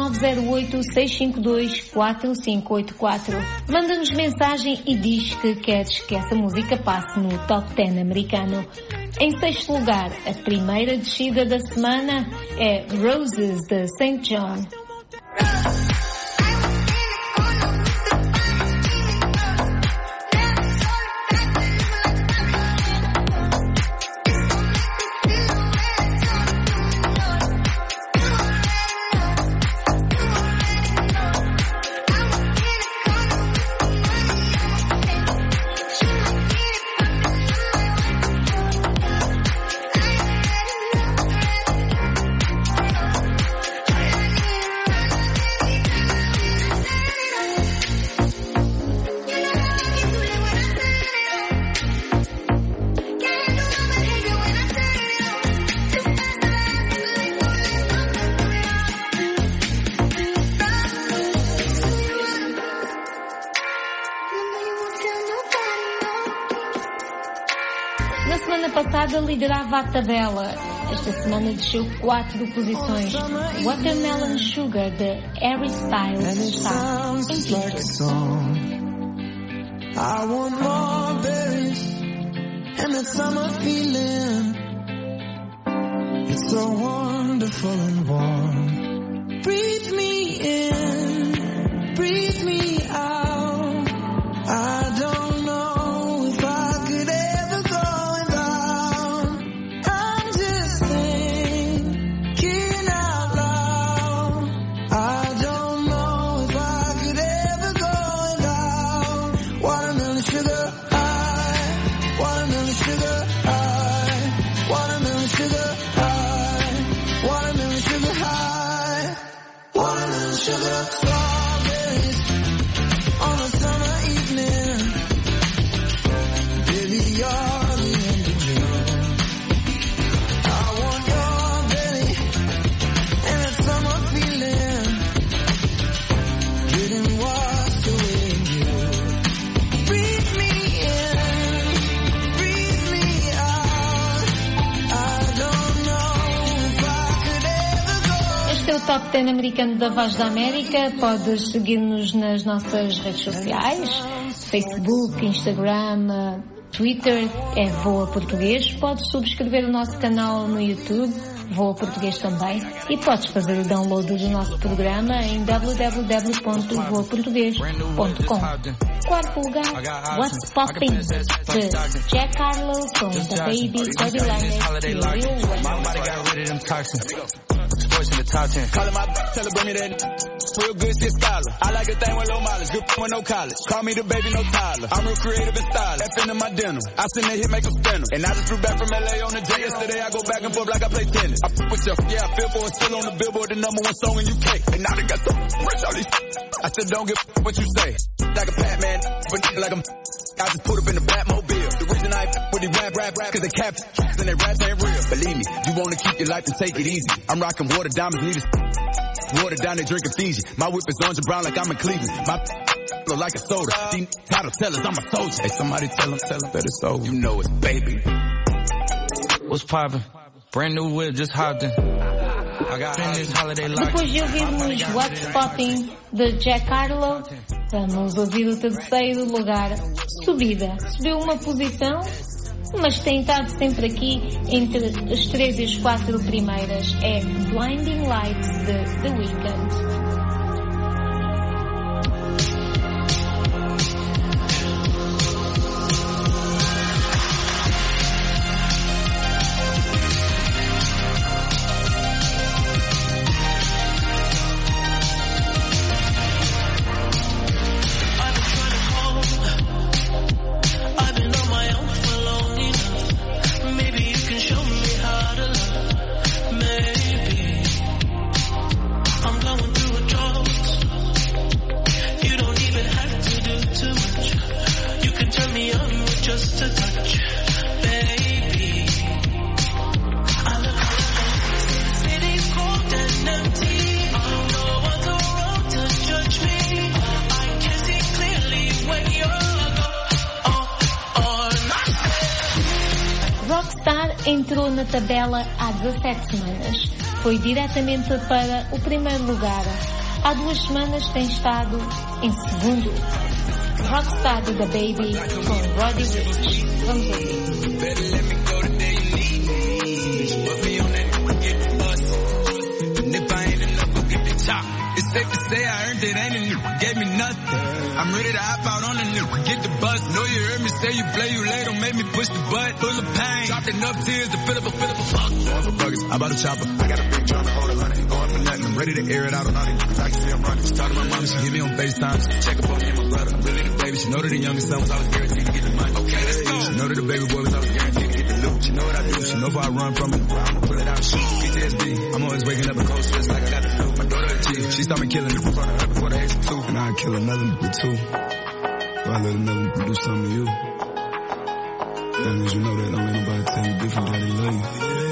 908-652-4584. Manda-nos mensagem e diz que queres que essa música passe no Top 10 americano. Em sexto lugar, a primeira descida da semana é Roses, de St. John. Liderava a tabela. Esta semana desceu 4 posições. Watermelon Sugar, de Harry Styles, está em quinto. I want more berries and that summer feeling. It's so wonderful and warm. Breathe me in, breathe me out. I don't know if I could ever go. Top 10 americano da Voz da América. Podes seguir-nos nas nossas redes sociais, Facebook, Instagram, Twitter, é VOA Português. Podes subscrever o nosso canal no YouTube, VOA Português também, e podes fazer o download do nosso programa em www.voaportugues.com. Quarto lugar, What's Poppin', de Jack Harlow com The Baby, Cody Lennox e Lil Wayne. Sports in the top 10. Calling my tell her bring me that real good shit scholar. I like a thing with low mileage, good with no college. Call me the baby, no Tyler. I'm real creative and stylish. That fin in my denim. I send that hit, make them spin 'em. And I just flew back from LA on the jet yesterday. I go back and forth like I play tennis. I fuck with you, yeah, I feel for it. Still on the Billboard, the #1 song in UK. And now they got so rich, all these I said don't give what you say. Like a Batman, but like I'm I just put up in the Batmobile. The reason I with these rap, cause they cap and they raps ain't real. Believe me, you wanna keep your life and take it easy. I'm rocking water, diamonds, need water down, they drinking Fiji. My whip is orange and brown like I'm in Cleveland. My look like a soda. These title tellers, I'm a soldier. Hey, somebody tell them that it's over. You know it's baby. What's poppin'? Brand new whip, just hopped in. Depois de ouvirmos What's Poppin', de Jack Harlow, vamos ouvir o terceiro lugar. Subida. Subiu uma posição, mas tem estado sempre aqui entre as 3 e as 4 primeiras. É Blinding Lights, de The Weeknd. Wait Star entrou na tabela há 17 semanas. Foi diretamente para o primeiro lugar. Há 2 semanas tem estado em segundo. Rockstar da Baby com Roddy Ricch. Vamos ouvir. It's safe to say I earned it, ain't a nigga gave me nothing. I'm ready to hop out on a nigga, get the bus. Know you heard me say you play, you late, don't make me push the button. Full of pain, dropped enough tears to fill up a fuck. Going for buggers, I bought a chopper. I got a big drum to hold 100. Going for nothing, I'm ready to air it out on all these niggas. I can see I'm running. She talking to my mom, she hit me on FaceTime. She check up on me and my brother. Really the baby, she know that the youngest son was always guaranteed to get the money. Okay, let's go. She know that the baby boy was always guaranteed to get the loot. She know what I do, she know if I run from it, I'ma pull it out and shoot. PTSD, I'm always waking up in cold sweats like I got the flu. My daughter a G, she saw me killing in front of her before the age of 2. And I'd kill another nigga too. So I let another nigga do something to you. And as you know that, don't let nobody tell you different that they love you.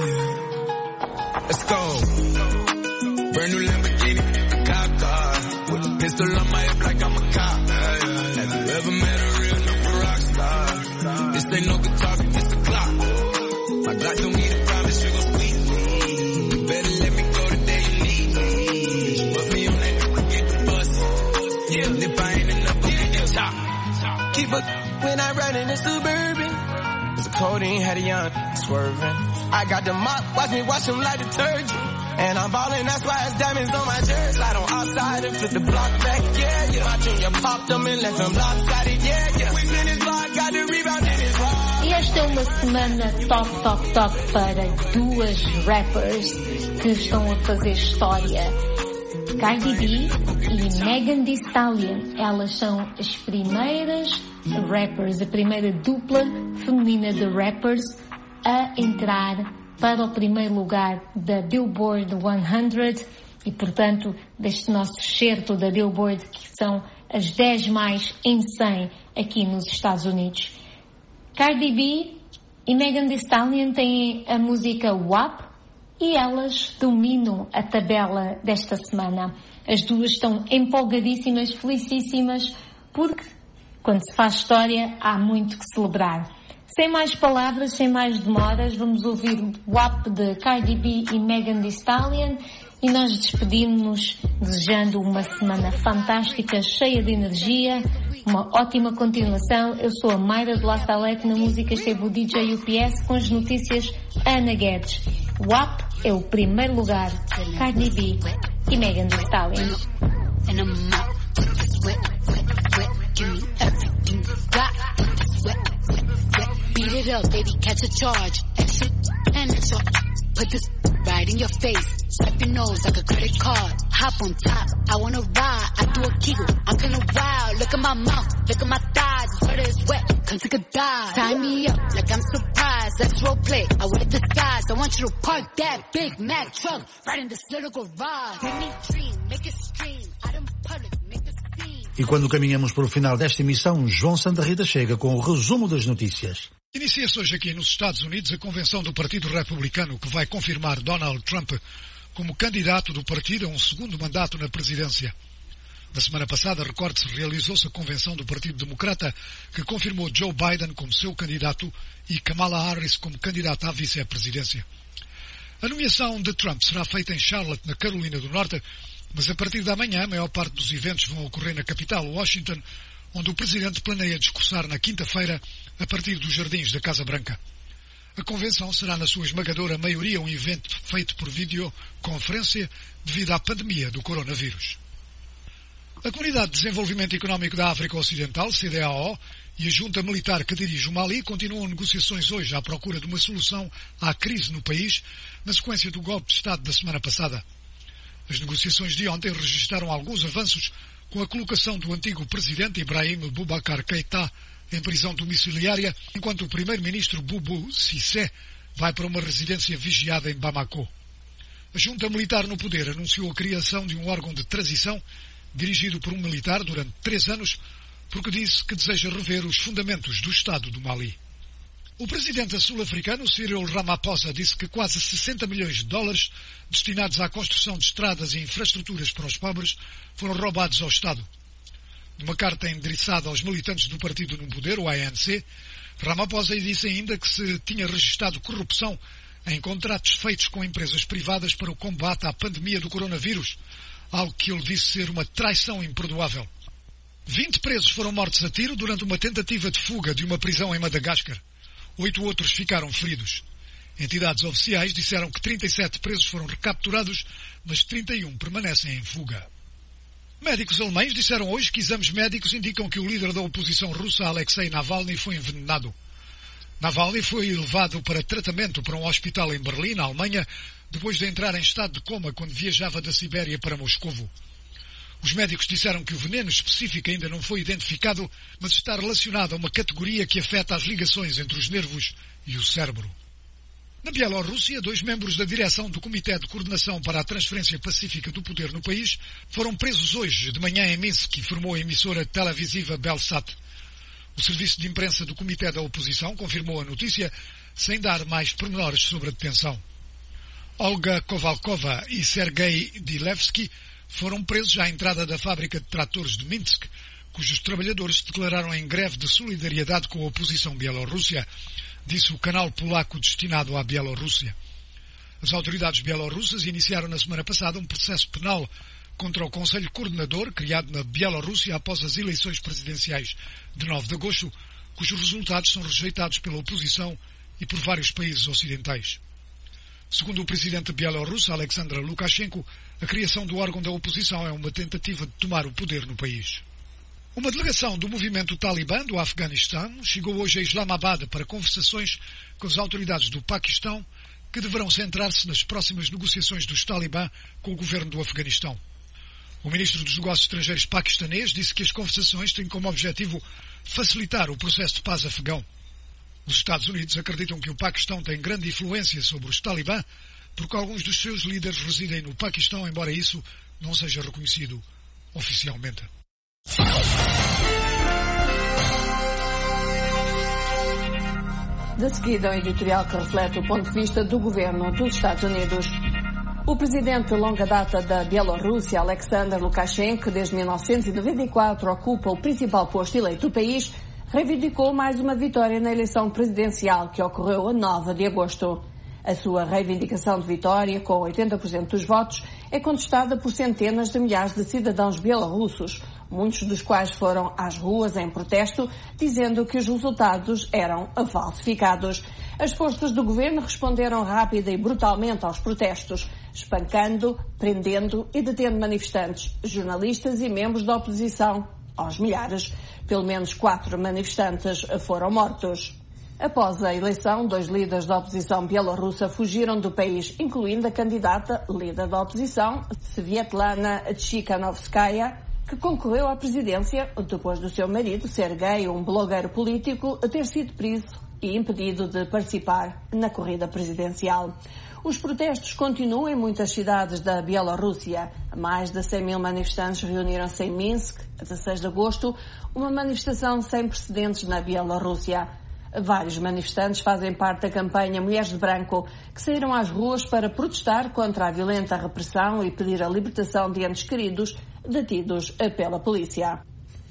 Let's go. Brand new Lamborghini, a cop car. With a pistol on my hip like I'm a cop. Have you ever met a real nigga rock star? This ain't no guitar, it's a clock. My Glock don't need a promise, you gon' squeeze me. You better let me go the day you need me. Put me on that nigga, get the bus. Yeah, and if I ain't enough, I'll get the top. Keep up when I ride in the Suburban. Cause the codeine had a young swerving. I got the mop, watch me wash them like detergent. And I'm ballin', that's why it's diamonds on my jersey. Slide on outside and flip the block back, yeah, yeah. My junior popped them and left them lopsided, yeah, yeah. We in his block, got the rebound in his block. E esta é uma semana top para 2 rappers que estão a fazer história. Cardi B e Megan Thee Stallion. Elas são as primeiras rappers, a primeira dupla feminina de rappers a entrar para o primeiro lugar da Billboard 100 e, portanto, deste nosso excerto da Billboard, que são as 10 mais em 100 aqui nos Estados Unidos. Cardi B e Megan Thee Stallion têm a música WAP e elas dominam a tabela desta semana. As duas estão empolgadíssimas, felicíssimas, porque quando se faz história há muito que celebrar. Sem mais palavras, sem mais demoras, vamos ouvir o WAP de Cardi B e Megan Thee Stallion e nós despedimos-nos desejando uma semana fantástica, cheia de energia, uma ótima continuação. Eu sou a Mayra de La Salete, na música esteve o DJ UPS com as notícias Ana Guedes. WAP é o primeiro lugar, Cardi B e Megan Thee Stallion. Beat it up, baby, catch a charge. Exit and it's off. Put this right in your face. Swipe your nose like a credit card. Hop on top, I wanna ride. I do a giggle, I'm kinda wild. Look at my mouth, look at my thighs. It's wet, it's wet, come take a dive. Tie me up like I'm surprised. Let's role play, I wear disguise. I want you to park that Big Mac truck right in this little garage. Make me dream, make it stream. Out in public, make the scene. E quando caminhamos para o final desta emissão, João Santa Rita chega com o resumo das notícias. Inicia-se hoje aqui nos Estados Unidos a convenção do Partido Republicano que vai confirmar Donald Trump como candidato do partido a um segundo mandato na presidência. Na semana passada, recorde-se, realizou-se a convenção do Partido Democrata que confirmou Joe Biden como seu candidato e Kamala Harris como candidata à vice-presidência. A nomeação de Trump será feita em Charlotte, na Carolina do Norte, mas a partir da manhã a maior parte dos eventos vão ocorrer na capital, Washington, onde o presidente planeia discursar na quinta-feira a partir dos jardins da Casa Branca. A convenção será, na sua esmagadora maioria, um evento feito por videoconferência devido à pandemia do coronavírus. A Comunidade de Desenvolvimento Económico da África Ocidental, CEDEAO, e a junta militar que dirige o Mali continuam negociações hoje à procura de uma solução à crise no país, na sequência do golpe de Estado da semana passada. As negociações de ontem registraram alguns avanços com a colocação do antigo presidente Ibrahim Boubacar Keïta em prisão domiciliária, enquanto o primeiro-ministro Boubou Cissé vai para uma residência vigiada em Bamako. A junta militar no poder anunciou a criação de um órgão de transição dirigido por um militar durante 3 anos, porque disse que deseja rever os fundamentos do Estado do Mali. O presidente sul-africano Cyril Ramaphosa disse que quase 60 milhões de dólares destinados à construção de estradas e infraestruturas para os pobres foram roubados ao Estado. Numa carta endereçada aos militantes do partido no poder, o ANC, Ramaphosa disse ainda que se tinha registrado corrupção em contratos feitos com empresas privadas para o combate à pandemia do coronavírus, algo que ele disse ser uma traição imperdoável. 20 presos foram mortos a tiro durante uma tentativa de fuga de uma prisão em Madagascar. 8 outros ficaram feridos. Entidades oficiais disseram que 37 presos foram recapturados, mas 31 permanecem em fuga. Médicos alemães disseram hoje que exames médicos indicam que o líder da oposição russa, Alexei Navalny, foi envenenado. Navalny foi levado para tratamento para um hospital em Berlim, na Alemanha, depois de entrar em estado de coma quando viajava da Sibéria para Moscovo. Os médicos disseram que o veneno específico ainda não foi identificado, mas está relacionado a uma categoria que afeta as ligações entre os nervos e o cérebro. Na Bielorrússia, 2 membros da direção do Comitê de Coordenação para a Transferência Pacífica do Poder no país foram presos hoje de manhã em Minsk, informou a emissora televisiva Belsat. O serviço de imprensa do Comitê da Oposição confirmou a notícia, sem dar mais pormenores sobre a detenção. Olga Kovalkova e Sergei Dilevsky foram presos à entrada da fábrica de tratores de Minsk, cujos trabalhadores se declararam em greve de solidariedade com a oposição bielorrússia, disse o canal polaco destinado à Bielorrússia. As autoridades bielorrussas iniciaram na semana passada um processo penal contra o Conselho Coordenador, criado na Bielorrússia após as eleições presidenciais de 9 de agosto, cujos resultados são rejeitados pela oposição e por vários países ocidentais. Segundo o presidente bielorrusso, Alexander Lukashenko, a criação do órgão da oposição é uma tentativa de tomar o poder no país. Uma delegação do movimento Talibã do Afeganistão chegou hoje a Islamabad para conversações com as autoridades do Paquistão, que deverão centrar-se nas próximas negociações dos Talibã com o governo do Afeganistão. O ministro dos Negócios Estrangeiros paquistanês disse que as conversações têm como objetivo facilitar o processo de paz afegão. Os Estados Unidos acreditam que o Paquistão tem grande influência sobre os Talibã, porque alguns dos seus líderes residem no Paquistão, embora isso não seja reconhecido oficialmente. De seguida, um editorial que reflete o ponto de vista do governo dos Estados Unidos. O presidente de longa data da Bielorrússia, Alexander Lukashenko, que desde 1994 ocupa o principal posto eleito do país, reivindicou mais uma vitória na eleição presidencial que ocorreu a 9 de agosto. A sua reivindicação de vitória, com 80% dos votos, é contestada por centenas de milhares de cidadãos bielorrussos, muitos dos quais foram às ruas em protesto, dizendo que os resultados eram falsificados. As forças do governo responderam rápida e brutalmente aos protestos, espancando, prendendo e detendo manifestantes, jornalistas e membros da oposição, aos milhares. Pelo menos 4 manifestantes foram mortos. Após a eleição, 2 líderes da oposição bielorrussa fugiram do país, incluindo a candidata líder da oposição, Svetlana Tsikhanovskaya, que concorreu à presidência depois do seu marido, Sergei, um blogueiro político, ter sido preso e impedido de participar na corrida presidencial. Os protestos continuam em muitas cidades da Bielorrússia. Mais de 100 mil manifestantes reuniram-se em Minsk, a 16 de agosto, uma manifestação sem precedentes na Bielorrússia. Vários manifestantes fazem parte da campanha Mulheres de Branco, que saíram às ruas para protestar contra a violenta repressão e pedir a libertação de entes queridos detidos pela polícia.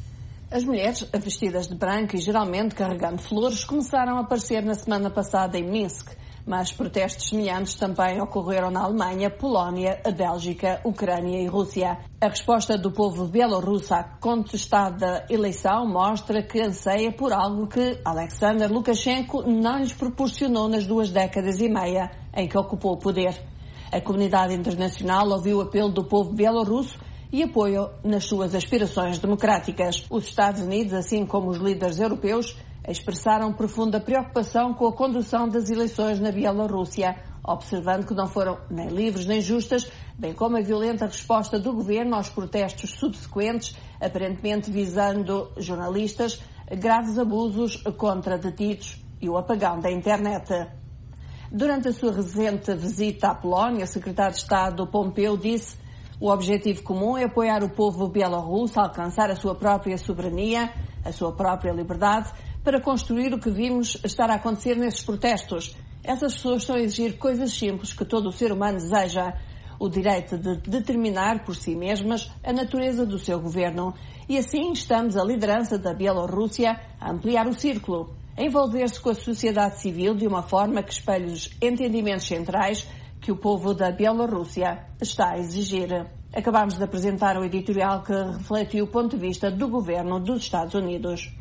As mulheres, vestidas de branco e geralmente carregando flores, começaram a aparecer na semana passada em Minsk, mas protestos semelhantes também ocorreram na Alemanha, Polónia, a Bélgica, Ucrânia e Rússia. A resposta do povo bielorrusso à contestada eleição mostra que anseia por algo que Alexander Lukashenko não lhes proporcionou nas 2 décadas e meia em que ocupou o poder. A comunidade internacional ouviu o apelo do povo bielorrusso e apoio nas suas aspirações democráticas. Os Estados Unidos, assim como os líderes europeus, expressaram profunda preocupação com a condução das eleições na Bielorrússia, observando que não foram nem livres nem justas, bem como a violenta resposta do governo aos protestos subsequentes, aparentemente visando jornalistas, graves abusos contra detidos e o apagão da internet. Durante a sua recente visita à Polónia, o secretário de Estado Pompeu disse: o objetivo comum é apoiar o povo bielorrusso a alcançar a sua própria soberania, a sua própria liberdade, para construir o que vimos estar a acontecer nesses protestos. Essas pessoas estão a exigir coisas simples que todo o ser humano deseja. o direito de determinar por si mesmas a natureza do seu governo. E assim estamos a liderança da Bielorrússia a ampliar o círculo, a envolver-se com a sociedade civil de uma forma que espelhe os entendimentos centrais que o povo da Bielorrússia está a exigir. Acabamos de apresentar o editorial que refletiu o ponto de vista do governo dos Estados Unidos.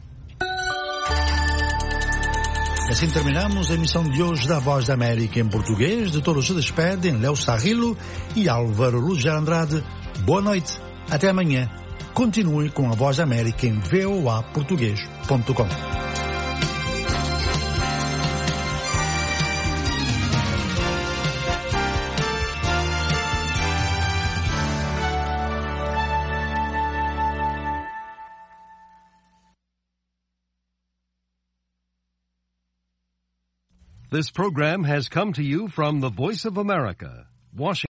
Assim terminamos a emissão de hoje da Voz da América em português. De todos se despedem Léo Sarrilo e Álvaro Lúger Andrade. Boa noite, até amanhã. Continue com a Voz da América em voaportuguês.com. This program has come to you from the Voice of America, Washington.